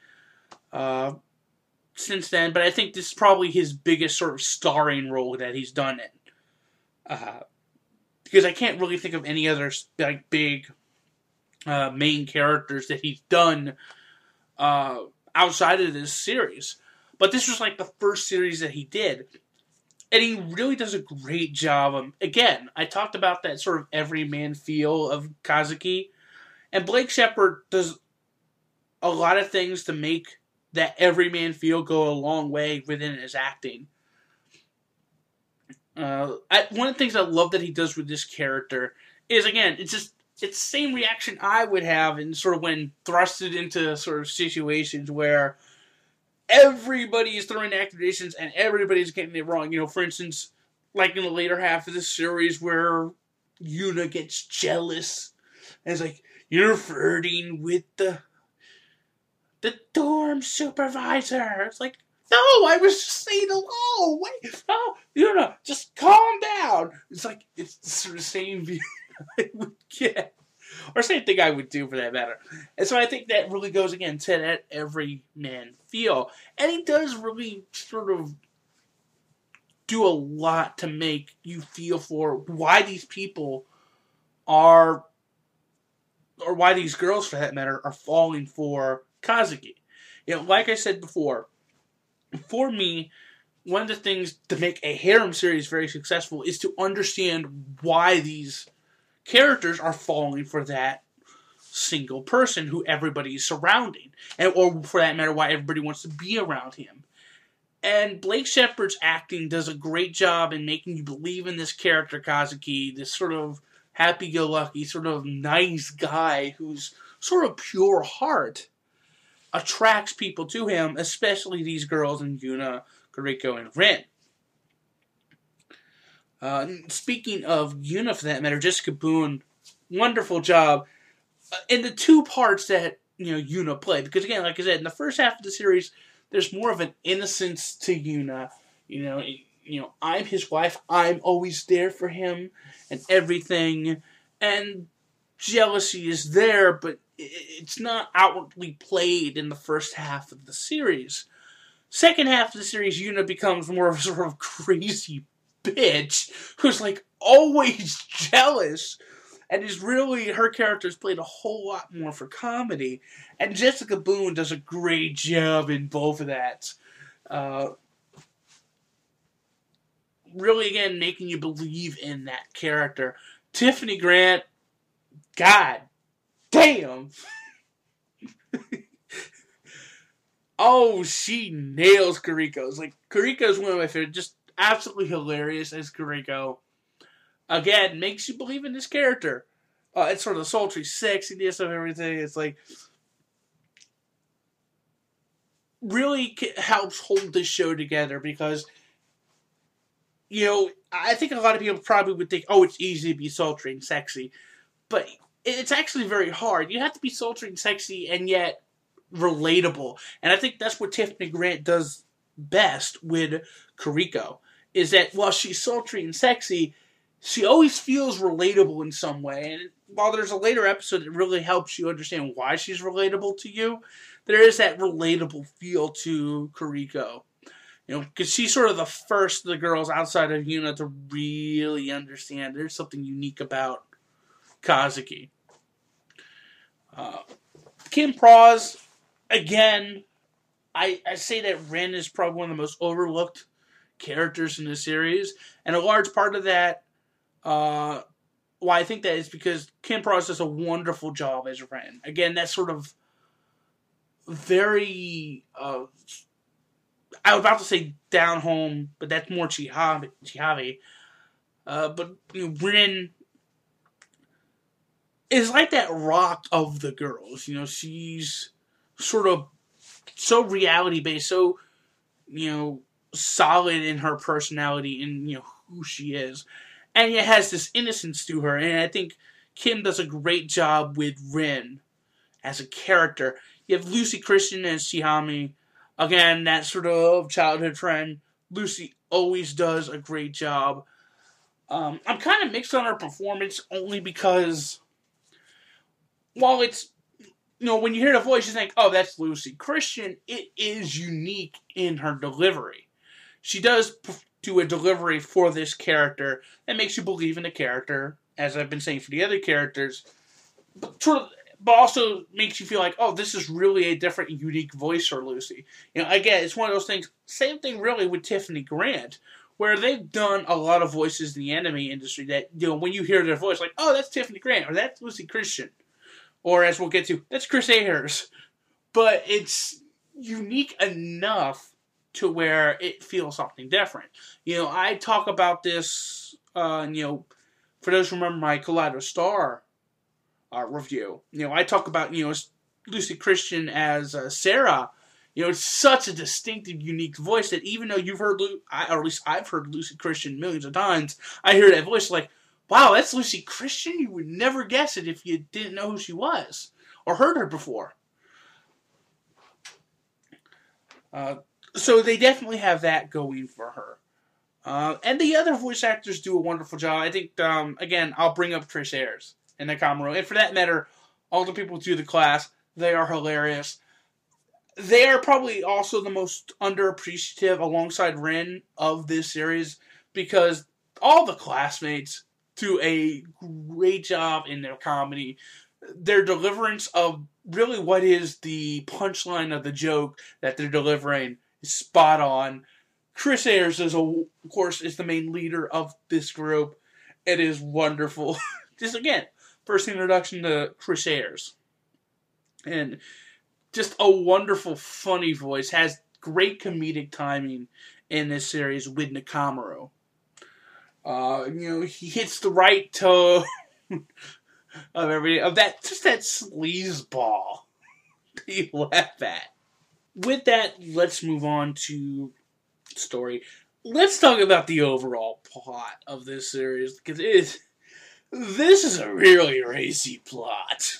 S7: since then, but I think this is probably his biggest sort of starring role that he's done in. Because I can't really think of any other like big main characters that he's done outside of this series. But this was like the first series that he did. And he really does a great job. Again, I talked about that sort of everyman feel of Kazuki. And Blake Shepard does a lot of things to make that everyman feel go a long way within his acting. One of the things I love that he does with this character is, again, it's the same reaction I would have in sort of when thrusted into sort of situations where everybody's throwing accusations and everybody's getting it wrong. You know, for instance, like in the later half of the series where Yuna gets jealous and it's like, you're flirting with the dorm supervisor. It's like, no, I was just saying hello. Wait, no, Yuna, just calm down. It's like, it's the sort of same view I would get. Or same thing I would do for that matter. And so I think that really goes, again, to that everyman feel. And he does really sort of do a lot to make you feel for why these people are, or why these girls, for that matter, are falling for Kazuki. You know, like I said before, for me, one of the things to make a harem series very successful is to understand why these characters are falling for that single person who everybody's surrounding, or for that matter, why everybody wants to be around him. And Blake Shepard's acting does a great job in making you believe in this character, Kazuki, this sort of happy-go-lucky, sort of nice guy who's sort of pure heart, attracts people to him, especially these girls in Yuna, Kuriko, and Rin. Speaking of Yuna, for that matter, Jessica Boone, wonderful job in the two parts that, you know, Yuna played. Because again, like I said, in the first half of the series, there's more of an innocence to Yuna. You know, I'm his wife. I'm always there for him and everything. And jealousy is there, but it's not outwardly played in the first half of the series. Second half of the series, Yuna becomes more of a sort of crazy bitch who's like always jealous, and is really, her character's played a whole lot more for comedy, and Jessica Boone does a great job in both of that. Really, again, making you believe in that character. Tiffany Grant, god damn. Oh, she nails Kuriko's. Like, Kuriko's one of my favorite, just absolutely hilarious as Kuriko. Again, makes you believe in this character. It's sort of the sultry sexiness of everything. It's like, really helps hold this show together because, you know, I think a lot of people probably would think, oh, it's easy to be sultry and sexy. But it's actually very hard. You have to be sultry and sexy and yet relatable. And I think that's what Tiffany Grant does best with Kuriko, is that while she's sultry and sexy, she always feels relatable in some way. And while there's a later episode that really helps you understand why she's relatable to you, there is that relatable feel to Kuriko. You know, because she's sort of the first of the girls outside of Yuna to really understand there's something unique about Kazuki. Kim Praz, again, I say that Rin is probably one of the most overlooked characters in the series, and a large part of that, why I think that is because Kim Praz does a wonderful job as Rin. Again, that sort of very I was about to say Down Home, but that's more Chihave. But Rin is like that rock of the girls. She's sort of so reality-based, so, solid in her personality and, who she is. And it has this innocence to her, and I think Kim does a great job with Rin as a character. You have Lucy Christian as Chihame. Again, that sort of childhood friend. Lucy always does a great job. I'm kind of mixed on her performance only because while it's, when you hear the voice, you think, oh, that's Lucy Christian. It is unique in her delivery. She does do a delivery for this character that makes you believe in the character, as I've been saying for the other characters, but also makes you feel like, oh, this is really a different, unique voice for Lucy. Again, it's one of those things, same thing really with Tiffany Grant, where they've done a lot of voices in the anime industry that, when you hear their voice, like, oh, that's Tiffany Grant, or that's Lucy Christian, or as we'll get to, that's Chris Ayers. But it's unique enough to where it feels something different. I talk about this, for those who remember my Kaleido Star review, I talk about, Lucy Christian as Sarah. It's such a distinctive, unique voice that even though you've heard, or at least I've heard Lucy Christian millions of times, I hear that voice like, wow, that's Lucy Christian? You would never guess it if you didn't know who she was or heard her before. So they definitely have that going for her. And the other voice actors do a wonderful job. I think, again, I'll bring up Chris Ayers and Nakamura. And for that matter, all the people who do the class, they are hilarious. They are probably also the most underappreciative alongside Rin of this series because all the classmates do a great job in their comedy. Their deliverance of really what is the punchline of the joke that they're delivering is spot on. Chris Ayers, of course, is the main leader of this group. It is wonderful. Just again, first introduction to Chris Ayers. And just a wonderful, funny voice. Has great comedic timing in this series with Nakamura. He hits the right tone of everything. Of that, just that sleazeball that you laugh at. With that, let's move on to story. Let's talk about the overall plot of this series, because this is a really racy plot.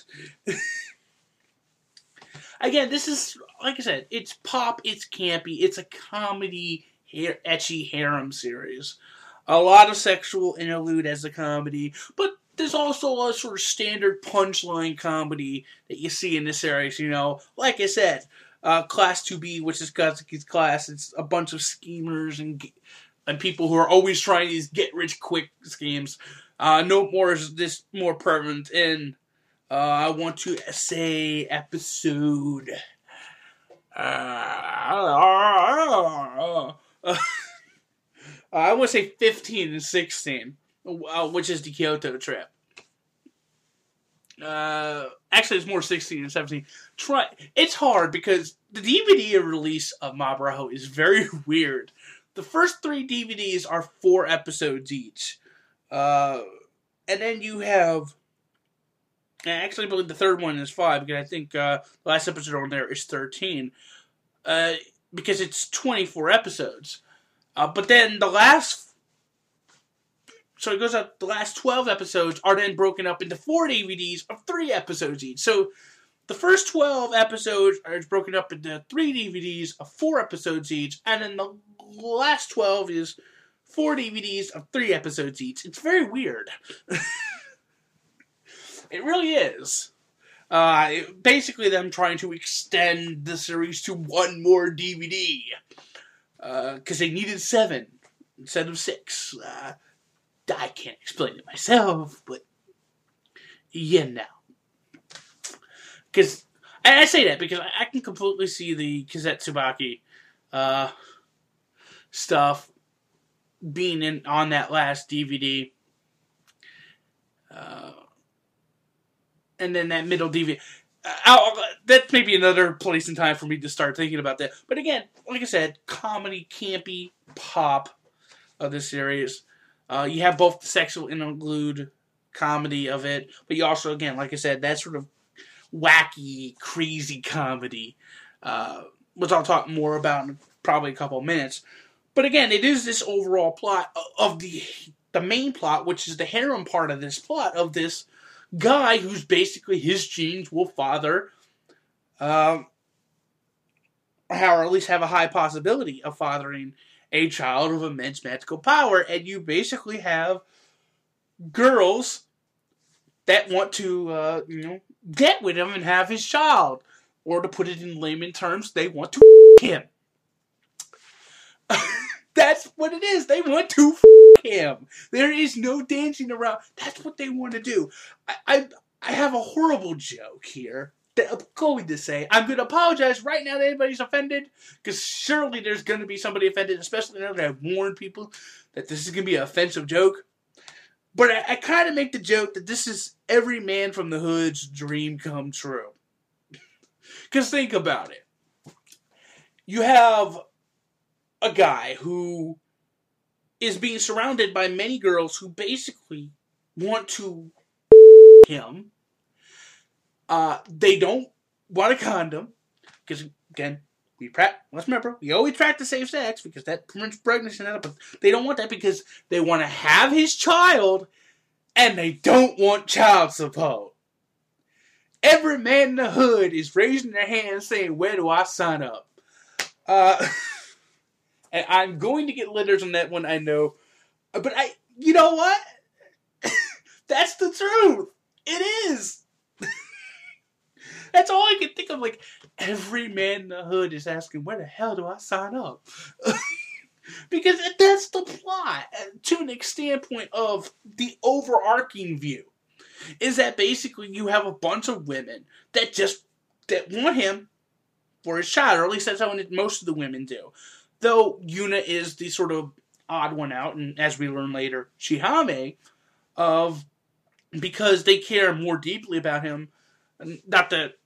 S7: Again, this is, like I said, it's pop, it's campy, it's a comedy, ecchi harem series. A lot of sexual interlude as a comedy, but there's also a sort of standard punchline comedy that you see in this series, Like I said, Class 2B, which is Kazuki's class, it's a bunch of schemers and people who are always trying these get-rich-quick schemes. No more is this more prevalent in, I want to say, episode... I want to say 15 and 16, which is the Kyoto trip. Actually, it's more 16 and 17. It's hard because the DVD release of Mabraho is very weird. The first 3 DVDs are 4 episodes each. And then you have... Actually, I believe the third one is 5, because I think the last episode on there is 13. Because it's 24 episodes. But then the last... So it goes up, the last 12 episodes are then broken up into 4 DVDs of 3 episodes each. So the first 12 episodes are broken up into 3 DVDs of 4 episodes each. And then the last 12 is 4 DVDs of 3 episodes each. It's very weird. It really is. Basically them trying to extend the series to 1 more DVD. Because they needed 7 instead of 6. I can't explain it myself, but Because, and I say that because I can completely see the Kazet Tsubaki stuff being on that last DVD. And then that middle DVD. That's maybe another place and time for me to start thinking about that. But again, like I said, comedy, campy, pop of this series. You have both the sexual interlude comedy of it, but you also, again, like I said, that sort of wacky, crazy comedy, which I'll talk more about in probably a couple of minutes. But again, it is this overall plot of the main plot, which is the harem part of this plot, of this guy who's basically his genes will father, or at least have a high possibility of fathering a child of immense magical power, and you basically have girls that want to, get with him and have his child, or to put it in layman terms, they want to him. That's what it is. They want to him. There is no dancing around. That's what they want to do. I have a horrible joke here that I'm going to say. I'm going to apologize right now to anybody's offended, because surely there's going to be somebody offended, especially now that I've warned people that this is going to be an offensive joke. But I kind of make the joke that this is every man from the hood's dream come true. Because think about it. You have a guy who is being surrounded by many girls who basically want to him. They don't want a condom, because again, let's remember, we always practice safe sex because that prevents pregnancy and that, but they don't want that because they want to have his child and they don't want child support. Every man in the hood is raising their hand saying, where do I sign up? And I'm going to get litters on that one, I know. But you know what? That's the truth. It is. That's all I can think of. Like, every man in the hood is asking, where the hell do I sign up? Because that's the plot, to an standpoint of the overarching view. Is that basically you have a bunch of women that want him for his child, or at least that's how most of the women do. Though Yuna is the sort of odd one out, and as we learn later, Chihame, because they care more deeply about him. Not that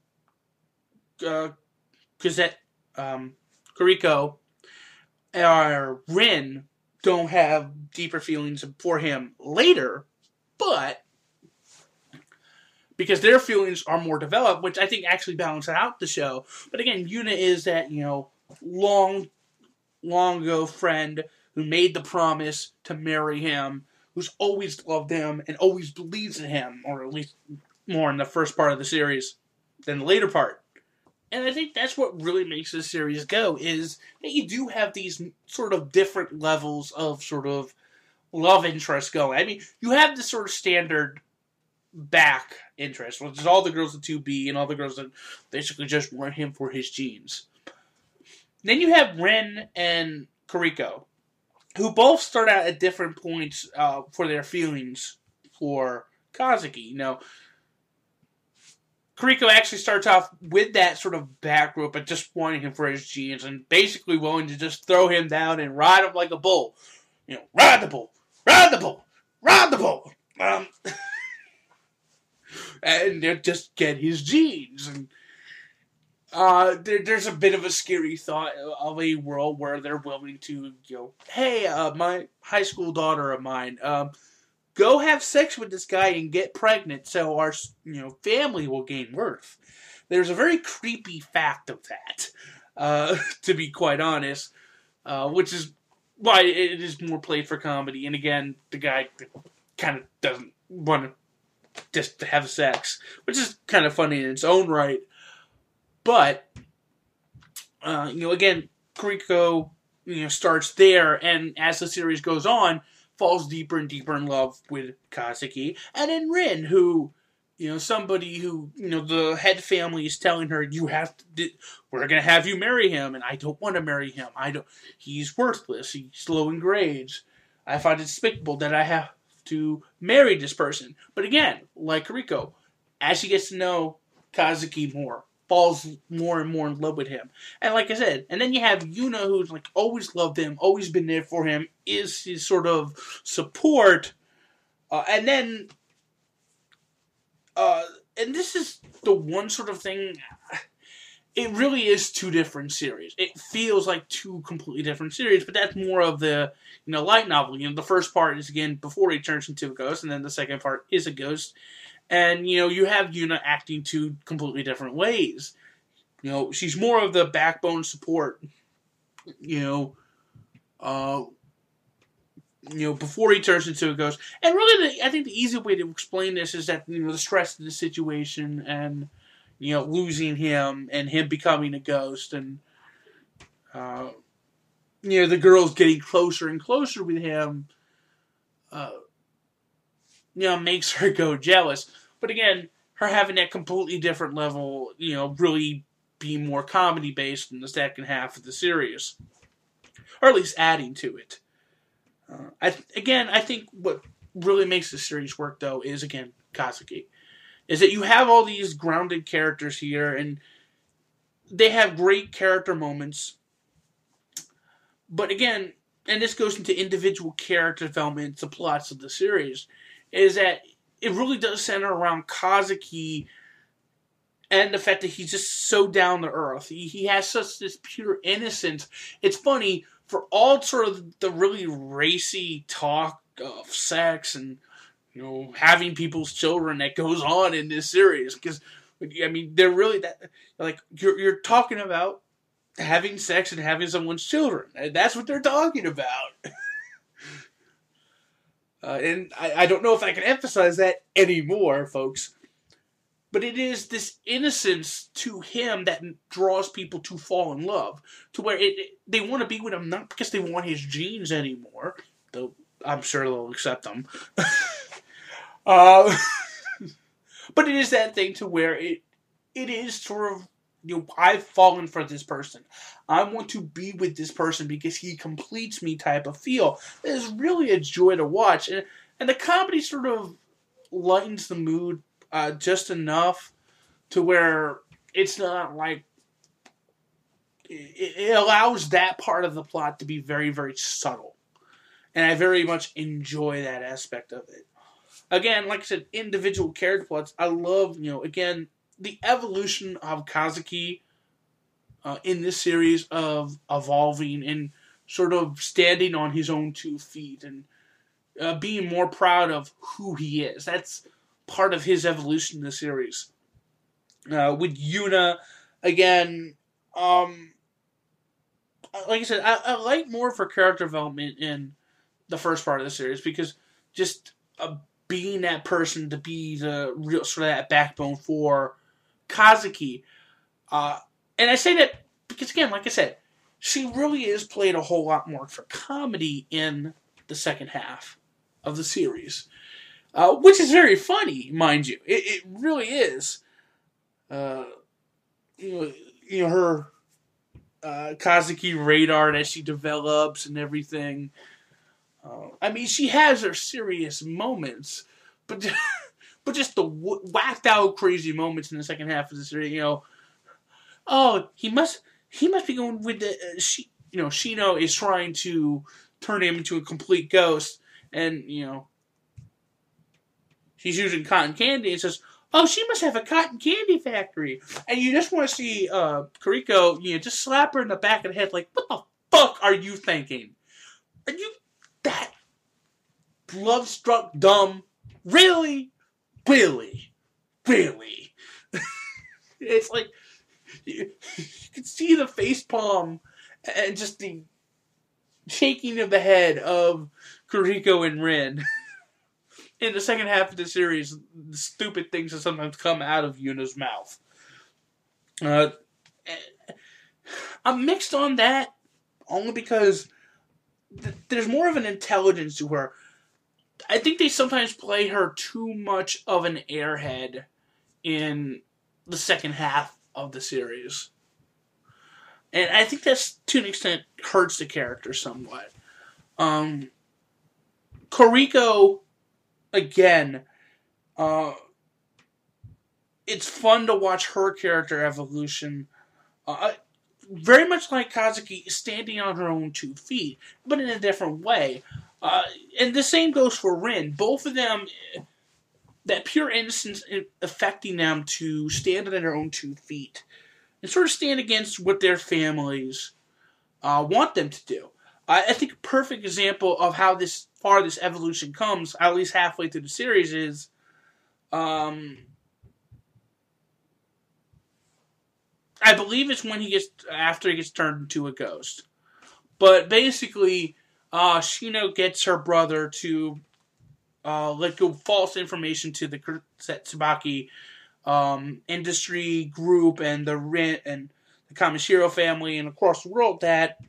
S7: Cosette, Kuriko, or Rin don't have deeper feelings for him later, but because their feelings are more developed, which I think actually balance out the show. But again, Yuna is that, long ago friend who made the promise to marry him, who's always loved him and always believes in him, or at least more in the first part of the series than the later part. And I think that's what really makes this series go, is that you do have these sort of different levels of sort of love interest going. I mean, you have the sort of standard back interest, which is all the girls at 2B and all the girls that basically just want him for his genes. Then you have Ren and Kuriko, who both start out at different points for their feelings for Kazuki. Kuriko actually starts off with that sort of back group and just wanting him for his genes and basically willing to just throw him down and ride him like a bull. Ride the bull, ride the bull, ride the bull. And just get his genes. And there's a bit of a scary thought of a world where they're willing to, hey, my high school daughter of mine, go have sex with this guy and get pregnant so our, family will gain worth. There's a very creepy fact of that, to be quite honest, which is why it is more played for comedy. And again, the guy kind of doesn't want to just have sex, which is kind of funny in its own right. But, again, Kuriko, starts there, and as the series goes on, falls deeper and deeper in love with Kazuki. And then Rin, who, somebody who, the head family is telling her, we're going to have you marry him, and I don't want to marry him. He's worthless. He's low in grades. I find it despicable that I have to marry this person. But again, like Kuriko, as she gets to know Kazuki more, falls more and more in love with him. And like I said, and then you have Yuna, who's always loved him, always been there for him, is his sort of support. And then and this is the one sort of thing, it really is two different series. It feels like two completely different series, but that's more of the, light novel. The first part is, again, before he turns into a ghost, and then the second part is a ghost. And, you have Yuna acting two completely different ways. She's more of the backbone support, before he turns into a ghost. And really, I think the easy way to explain this is that, the stress of the situation and, losing him and him becoming a ghost and, the girls getting closer and closer with him, makes her go jealous. But again, her having that completely different level, really be more comedy-based in the second half of the series. Or at least adding to it. I think what really makes the series work, though, is, again, Kazuki. Is that you have all these grounded characters here, and they have great character moments. But again, and this goes into individual character development, the plots of the series, is that it really does center around Kazuki and the fact that he's just so down to earth. He has such this pure innocence. It's funny, for all sort of the really racy talk of sex and, having people's children that goes on in this series. Because, they're really that, like, you're talking about having sex and having someone's children. And that's what they're talking about. And I don't know if I can emphasize that anymore, folks. But it is this innocence to him that draws people to fall in love. To where they want to be with him, not because they want his genes anymore. Though I'm sure they'll accept them. But it is that thing to where it is sort of, I've fallen for this person. I want to be with this person because he completes me type of feel. It is really a joy to watch. And the comedy sort of lightens the mood just enough to where it's not like... It allows that part of the plot to be very, very subtle. And I very much enjoy that aspect of it. Again, like I said, individual character plots. I love, again, the evolution of Kazuki in this series of evolving and sort of standing on his own 2 feet and being more proud of who he is. That's part of his evolution in the series. With Yuna, again, like I said, I like more for character development in the first part of the series because just being that person to be the real sort of that backbone for Kazuki. And I say that because, again, like I said, she really is played a whole lot more for comedy in the second half of the series. Which is very funny, mind you. It really is. Her Kazuki radar as she develops and everything. She has her serious moments, but just the whacked out crazy moments in the second half of the series. He must be going with the Shino is trying to turn him into a complete ghost, and she's using cotton candy and says, "Oh, she must have a cotton candy factory." And you just want to see Kuriko, just slap her in the back of the head like, "What the fuck are you thinking? Are you that love-struck dumb? Really? Really? Really?" It's like, you can see the facepalm and just the shaking of the head of Kuriko and Rin. In the second half of the series, the stupid things that sometimes come out of Yuna's mouth. I'm mixed on that, only because there's more of an intelligence to her. I think they sometimes play her too much of an airhead in the second half of the series. And I think that's, to an extent, hurts the character somewhat. Kuriko... Again, it's fun to watch her character evolution. Very much like Kazuki, standing on her own 2 feet, but in a different way. And the same goes for Rin. Both of them, that pure innocence affecting them to stand on their own 2 feet and sort of stand against what their families want them to do. I think a perfect example of how this evolution comes, at least halfway through the series, is I believe it's when after he gets turned into a ghost. But basically, Shino gets her brother to let go false information to the Tsubaki industry group and the Kamishiro family and across the world that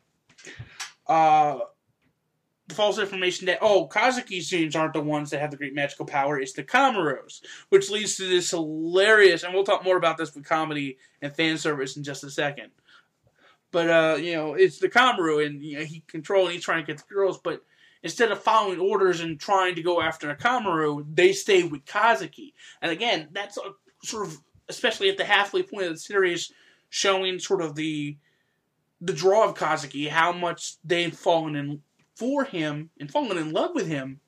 S7: the false information that, Kazuki's genes aren't the ones that have the great magical power, it's the Kamaros, which leads to this hilarious, and we'll talk more about this with comedy and fan service in just a second. But, it's the Kamaru, and he's trying to get the girls, but instead of following orders and trying to go after a Kamaru, they stay with Kazuki. And again, that's sort of, especially at the halfway point of the series, showing sort of the draw of Kazuki, how much they've fallen in for him and fallen in love with him.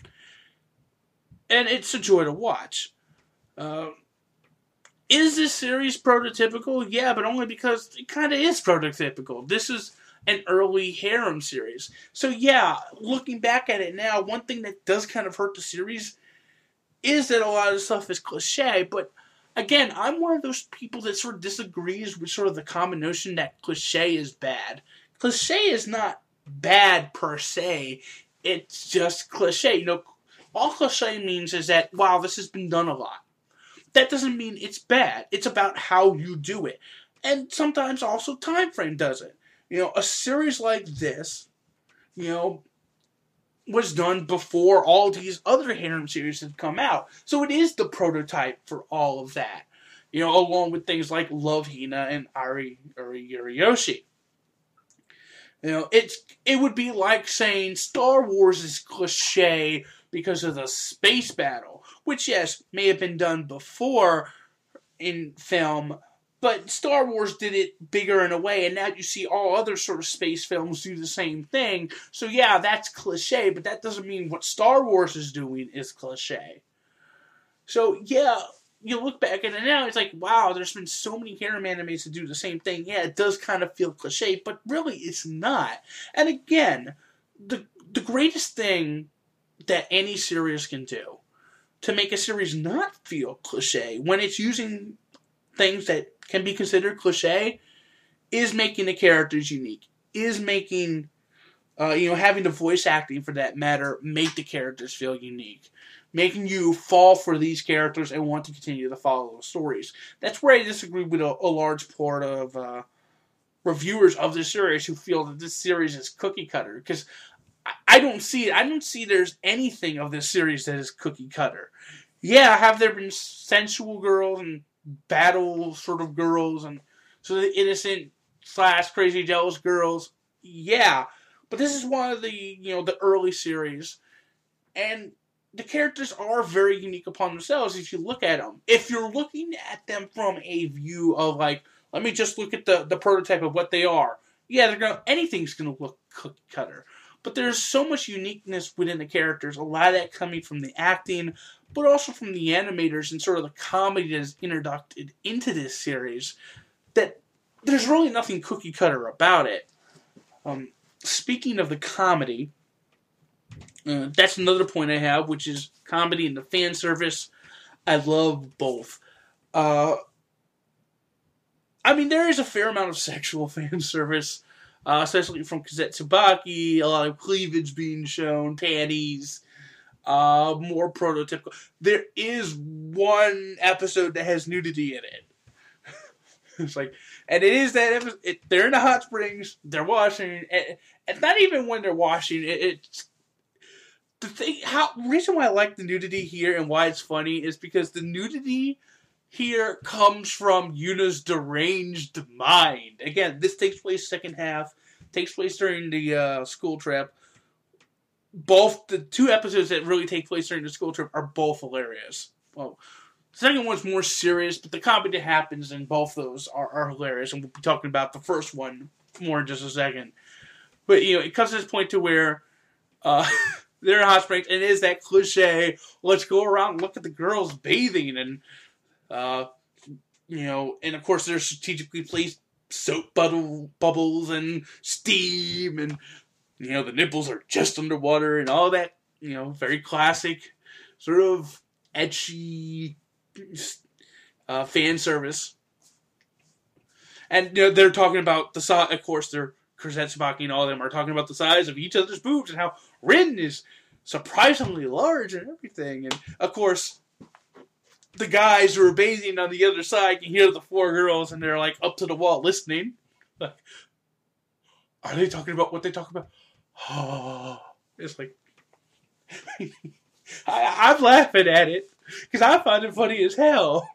S7: And it's a joy to watch. Is this series prototypical? Yeah, but only because it kind of is prototypical. This is an early harem series. So yeah, looking back at it now, one thing that does kind of hurt the series is that a lot of the stuff is cliche, but again, I'm one of those people that sort of disagrees with sort of the common notion that cliche is bad. Cliche is not bad per se, it's just cliche. All cliche means is that, wow, this has been done a lot. That doesn't mean it's bad. It's about how you do it. And sometimes also time frame does it. A series like this, was done before all these other harem series had come out. So it is the prototype for all of that. Along with things like Love Hina and Ari Yuriyoshi. It would be like saying Star Wars is cliche because of the space battle, which, yes, may have been done before in film, but Star Wars did it bigger in a way, and now you see all other sort of space films do the same thing. So yeah, that's cliche, but that doesn't mean what Star Wars is doing is cliche. So yeah, you look back at it now, it's like, wow, there's been so many harem animes that do the same thing. Yeah, it does kind of feel cliche, but really it's not. And again, the greatest thing that any series can do to make a series not feel cliche when it's using things that can be considered cliche is making the characters unique, is making, having the voice acting for that matter make the characters feel unique. Making you fall for these characters and want to continue to follow the stories. That's where I disagree with a large part of reviewers of this series who feel that this series is cookie cutter. Because I don't see it. I don't see there's anything of this series that is cookie cutter. Yeah, have there been sensual girls and battle sort of girls and sort of innocent / crazy jealous girls? Yeah. But this is one of the early series. And the characters are very unique upon themselves if you look at them. If you're looking at them from a view of like, let me just look at the prototype of what they are. Yeah, anything's going to look cookie cutter. But there's so much uniqueness within the characters, a lot of that coming from the acting, but also from the animators and sort of the comedy that is introduced into this series, that there's really nothing cookie cutter about it. Speaking of the comedy, that's another point I have, which is comedy and the fan service. I love both. There is a fair amount of sexual fan service, especially from Kazet Tsubaki, a lot of cleavage being shown, panties, more prototypical. There is one episode that has nudity in it. It's like, and it is that episode, they're in the hot springs, they're washing, it's not even when they're washing, it's the reason why I like the nudity here and why it's funny is because the nudity here comes from Yuna's deranged mind. Again, this takes place second half, takes place during the school trip. Both the two episodes that really take place during the school trip are both hilarious. Well, the second one's more serious, but the comedy that happens in both those are hilarious, and we'll be talking about the first one more in just a second. But, it comes to this point to where they're in hot springs, and it is that cliche, let's go around and look at the girls bathing, and, and of course there's strategically placed soap bubbles and steam, and, the nipples are just underwater, and all that, very classic, sort of etchy fan service. And they're talking about the size, of course, Kurzet, Sabaki, and all of them are talking about the size of each other's boobs and how Rin is surprisingly large and everything. And, of course, the guys who are bathing on the other side can hear the four girls, and they're, like, up to the wall listening. Like, are they talking about what they talk about? Oh, it's like... I'm laughing at it, because I find it funny as hell.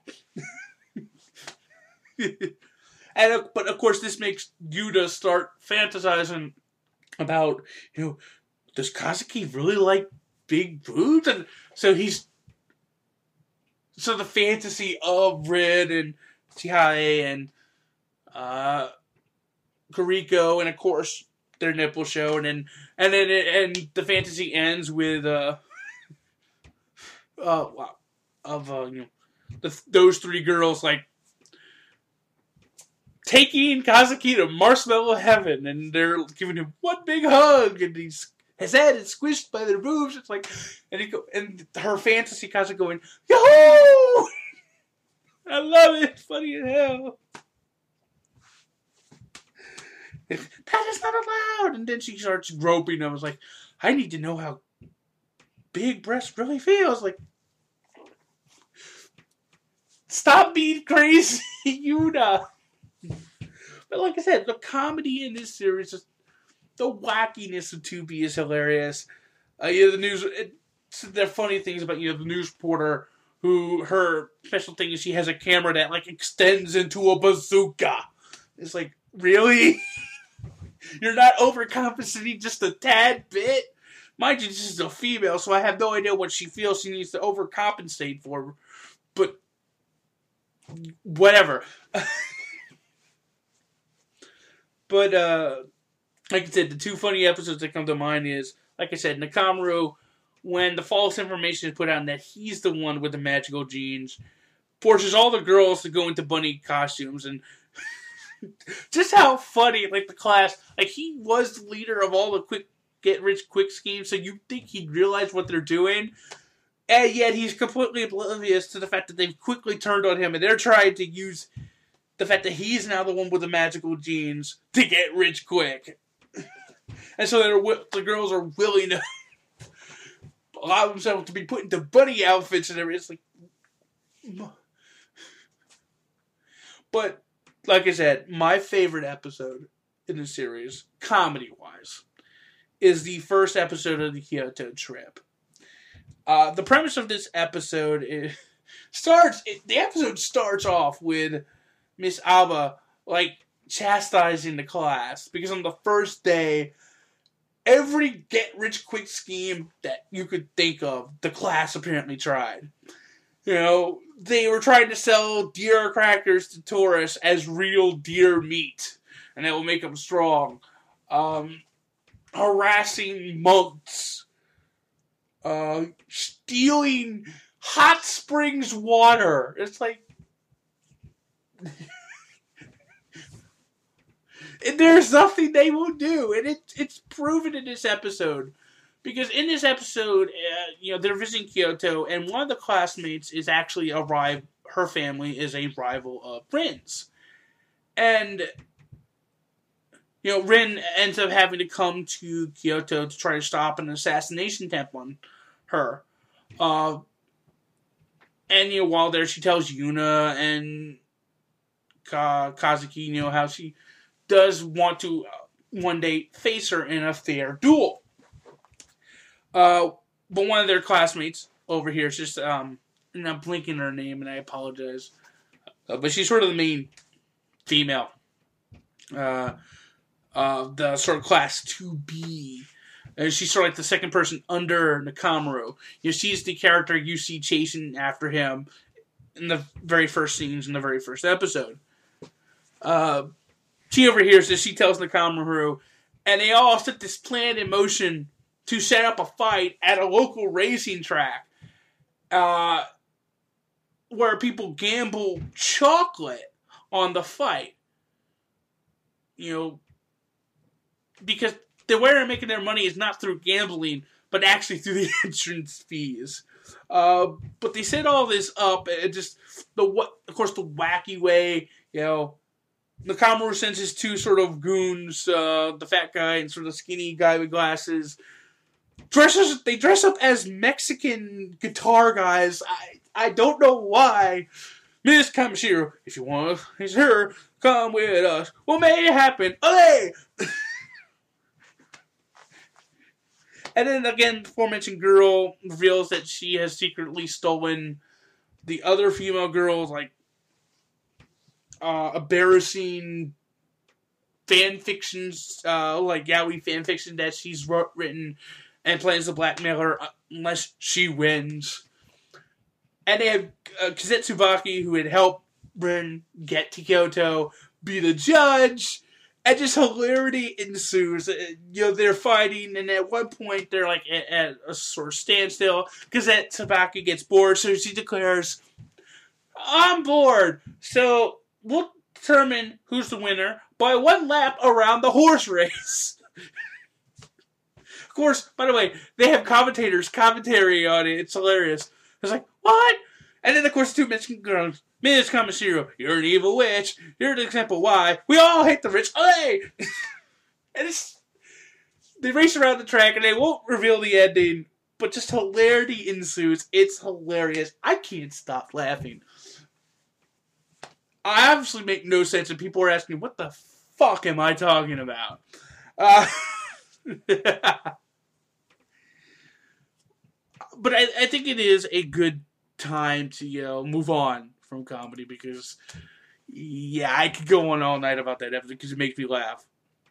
S7: But of course, this makes Yuta start fantasizing about, does Kazuki really like big boobs? And so the fantasy of Rin and Chihaya and Kuriko, and of course their nipple show, and then the fantasy ends with those three girls like taking Kazuki to marshmallow heaven, and they're giving him one big hug, and his head is squished by their boobs. It's like, and her fantasy Kazuki going, Yahoo! I love it. It's funny as hell. That is not allowed. And then she starts groping. I was like, I need to know how big breast really feels. Like, stop being crazy, Yuta. But like I said, the comedy in this series, just the wackiness of 2B is hilarious. The funny things about the news reporter, who her special thing is she has a camera that like extends into a bazooka. It's like, really? You're not overcompensating just a tad bit? Mind you, this is a female, so I have no idea what she feels she needs to overcompensate for. But whatever. But, like I said, the two funny episodes that come to mind is, like I said, Nakamura, when the false information is put out that he's the one with the magical genes, forces all the girls to go into bunny costumes, and just how funny, like, the class, like, he was the leader of all the get-rich-quick schemes, so you'd think he'd realize what they're doing, and yet he's completely oblivious to the fact that they've quickly turned on him, and they're trying to use the fact that he's now the one with the magical genes to get rich quick. And so the girls are willing to allow themselves to be put into bunny outfits and everything. It's like... But, like I said, my favorite episode in the series, comedy-wise, is the first episode of the Kyoto trip. The premise of this episode the episode starts off with Miss Alba, like, chastising the class. Because on the first day, every get-rich-quick scheme that you could think of, the class apparently tried. They were trying to sell deer crackers to tourists as real deer meat. And that will make them strong. Harassing monks. Stealing hot springs water. It's like... And there's nothing they won't do, and it's proven in this episode, because in this episode, they're visiting Kyoto, and one of the classmates is actually her family is a rival of Rin's, and Rin ends up having to come to Kyoto to try to stop an assassination attempt on her, and while there, she tells Yuna and Kazuki, how she does want to one day face her in a fair duel. But one of their classmates over here is just, and I'm blinking her name, and I apologize. But she's sort of the main female. The sort of class 2B. And she's sort of like the second person under Nakamura. She's the character you see chasing after him in the very first scenes in the very first episode. She overhears this. She tells Nakamura, and they all set this plan in motion to set up a fight at a local racing track where people gamble chocolate on the fight. You know, because the way they're making their money is not through gambling, but actually through the entrance fees. But they set all this up, and just of course, the wacky way, you know, Nakamura sends his two sort of goons, the fat guy and sort of skinny guy with glasses. They dress up as Mexican guitar guys. I don't know why. Miss Kamishiro, if you want to, he's here. Come with us. What may it happen? Olé! And then again, the aforementioned girl reveals that she has secretly stolen the other female girls, like embarrassing fan fictions, like yaoi fan fiction that she's written, and plans to blackmail her unless she wins. And they have Kazet Tsubaki, who had helped Rin get to Kyoto, be the judge, and just hilarity ensues. You know, they're fighting, and at one point they're like at a sort of standstill. Kazet Tsubaki gets bored, so she declares, "I'm bored." So we'll determine who's the winner by one lap around the horse race. Of course, by the way, they have commentary on it. It's hilarious. It's like, what? And then, of course, two Mexican girls. Ms. Kamishiro, you're an evil witch. You're an example why we all hate the rich. Olé! And they race around the track, and they won't reveal the ending, but just hilarity ensues. It's hilarious. I can't stop laughing. I obviously make no sense, and people are asking, what the fuck am I talking about? But I think it is a good time to, you know, move on from comedy, because, yeah, I could go on all night about that episode because it makes me laugh.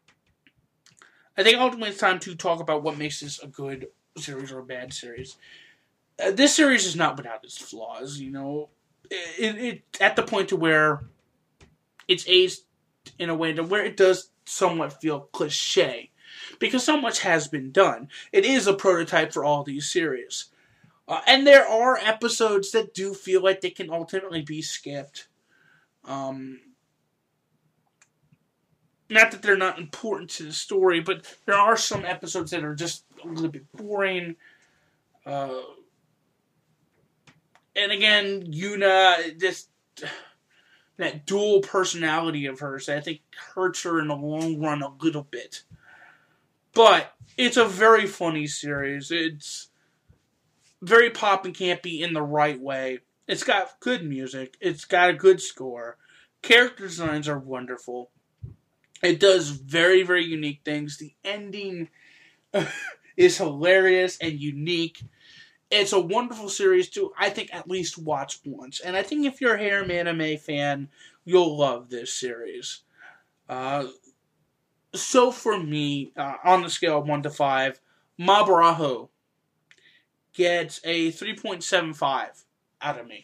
S7: I think ultimately it's time to talk about what makes this a good series or a bad series. This series is not without its flaws, you know. It at the point to where it's aged in a way to where it does somewhat feel cliche, because so much has been done. It is a prototype for all these series. And there are episodes that do feel like they can ultimately be skipped. Not that they're not important to the story, but there are some episodes that are just a little bit boring. And again, Yuna, just that dual personality of hers, I think hurts her in the long run a little bit. But it's a very funny series. It's very pop and campy in the right way. It's got good music. It's got a good score. Character designs are wonderful. It does very, very unique things. The ending is hilarious and unique. It's a wonderful series to, I think, at least watch once. And I think if you're a harem anime fan, you'll love this series. So for me, on the scale of 1 to 5, Mabaraho gets a 3.75 out of me.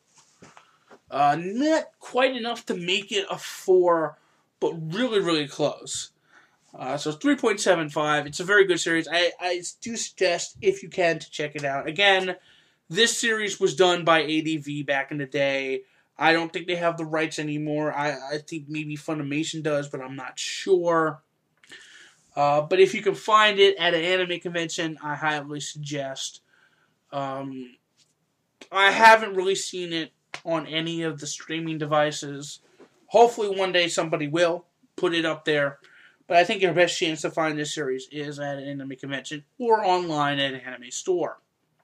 S7: Not quite enough to make it a 4, but really, really close. So 3.75. It's a very good series. I do suggest, if you can, to check it out. Again, this series was done by ADV back in the day. I don't think they have the rights anymore. I think maybe Funimation does, but I'm not sure. But if you can find it at an anime convention, I highly suggest. I haven't really seen it on any of the streaming devices. Hopefully one day somebody will put it up there. But I think your best chance to find this series is at an anime convention or online at an anime store.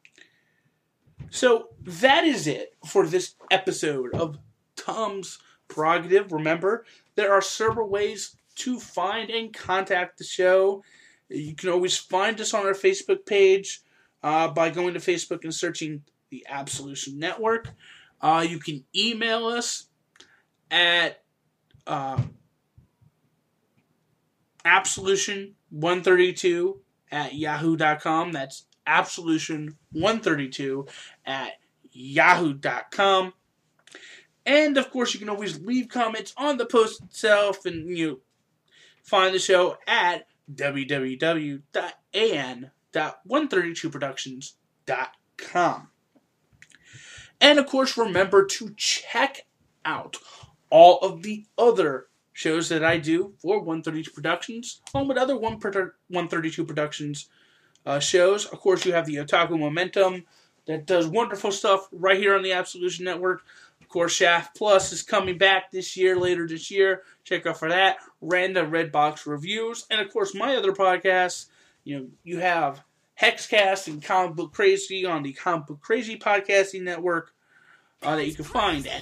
S7: So that is it for this episode of Tom's Prerogative. Remember, there are several ways to find and contact the show. You can always find us on our Facebook page by going to Facebook and searching the Absolution Network. You can email us at absolution132 at yahoo.com. That's absolution132 at yahoo.com. And, of course, you can always leave comments on the post itself, and you find the show at www.an.com. www.132productions.com. And of course, remember to check out all of the other shows that I do for 132 Productions, along with other 132 Productions shows. Of course, you have the Otaku Momentum that does wonderful stuff right here on the Absolution Network. Of course, Shaft Plus is coming back later this year. Check out for that. Random Redbox reviews. And of course, my other podcasts. You have Hexcast and Comic Book Crazy on the Comic Book Crazy Podcasting Network that you can find at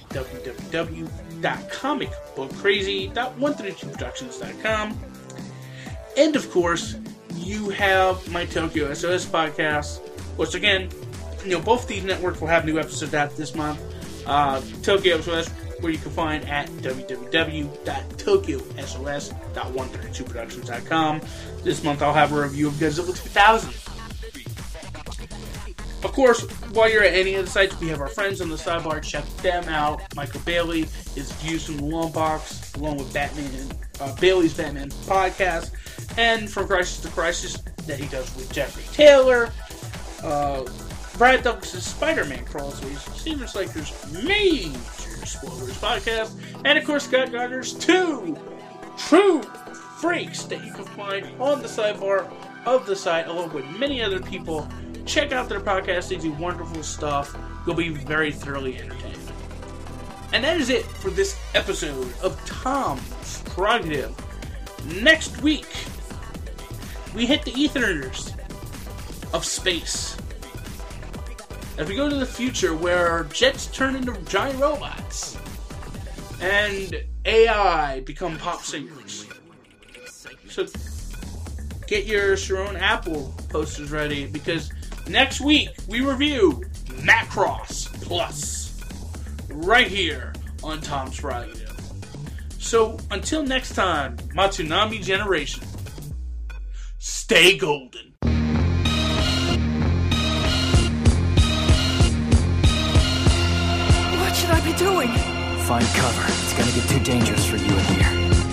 S7: www.comicbookcrazy.132productions.com. And of course, you have my Tokyo SOS podcast, which again, both these networks will have new episodes out this month. Tokyo SOS, where you can find at www.tokyosos.132productions.com. This month I'll have a review of Godzilla 2000. Of course, while you're at any of the sites, we have our friends on the sidebar. Check them out. Michael Bailey, his Views from the Long Box, along with Bailey's Batman podcast, and From Crisis to Crisis that he does with Jeffrey Taylor. Brad Douglas' Spider-Man Crawlspace, Steven Slater's Major Spoilers podcast, and of course Scott Gardner's 2 True Freaks that you can find on the sidebar of the site, along with many other people. Check out their podcast. They do wonderful stuff. You'll be very thoroughly entertained. And that is it for this episode of Tom's Prerogative. Next week, we hit the ethers of space. As we go to the future where jets turn into giant robots and AI become pop singers. So get your Sharon Apple posters ready, because next week we review Macross Plus right here on Tom's Prerogative. So until next time, my Toonami generation, stay golden.
S3: What should I be doing?
S2: Find cover. It's gonna get too dangerous for you in here.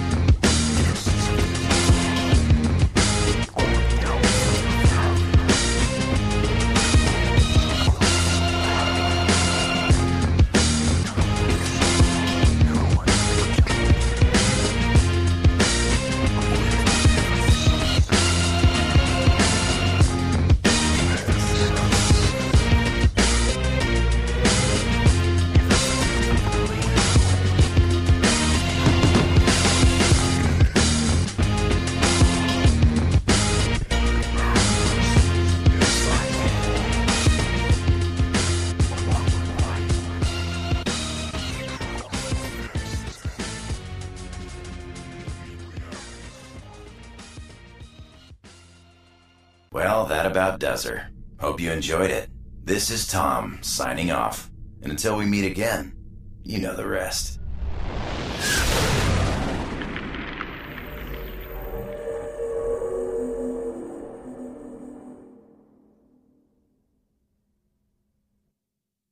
S1: Well, that about does her. Hope you enjoyed it. This is Tom, signing off. And until we meet again, you know the rest.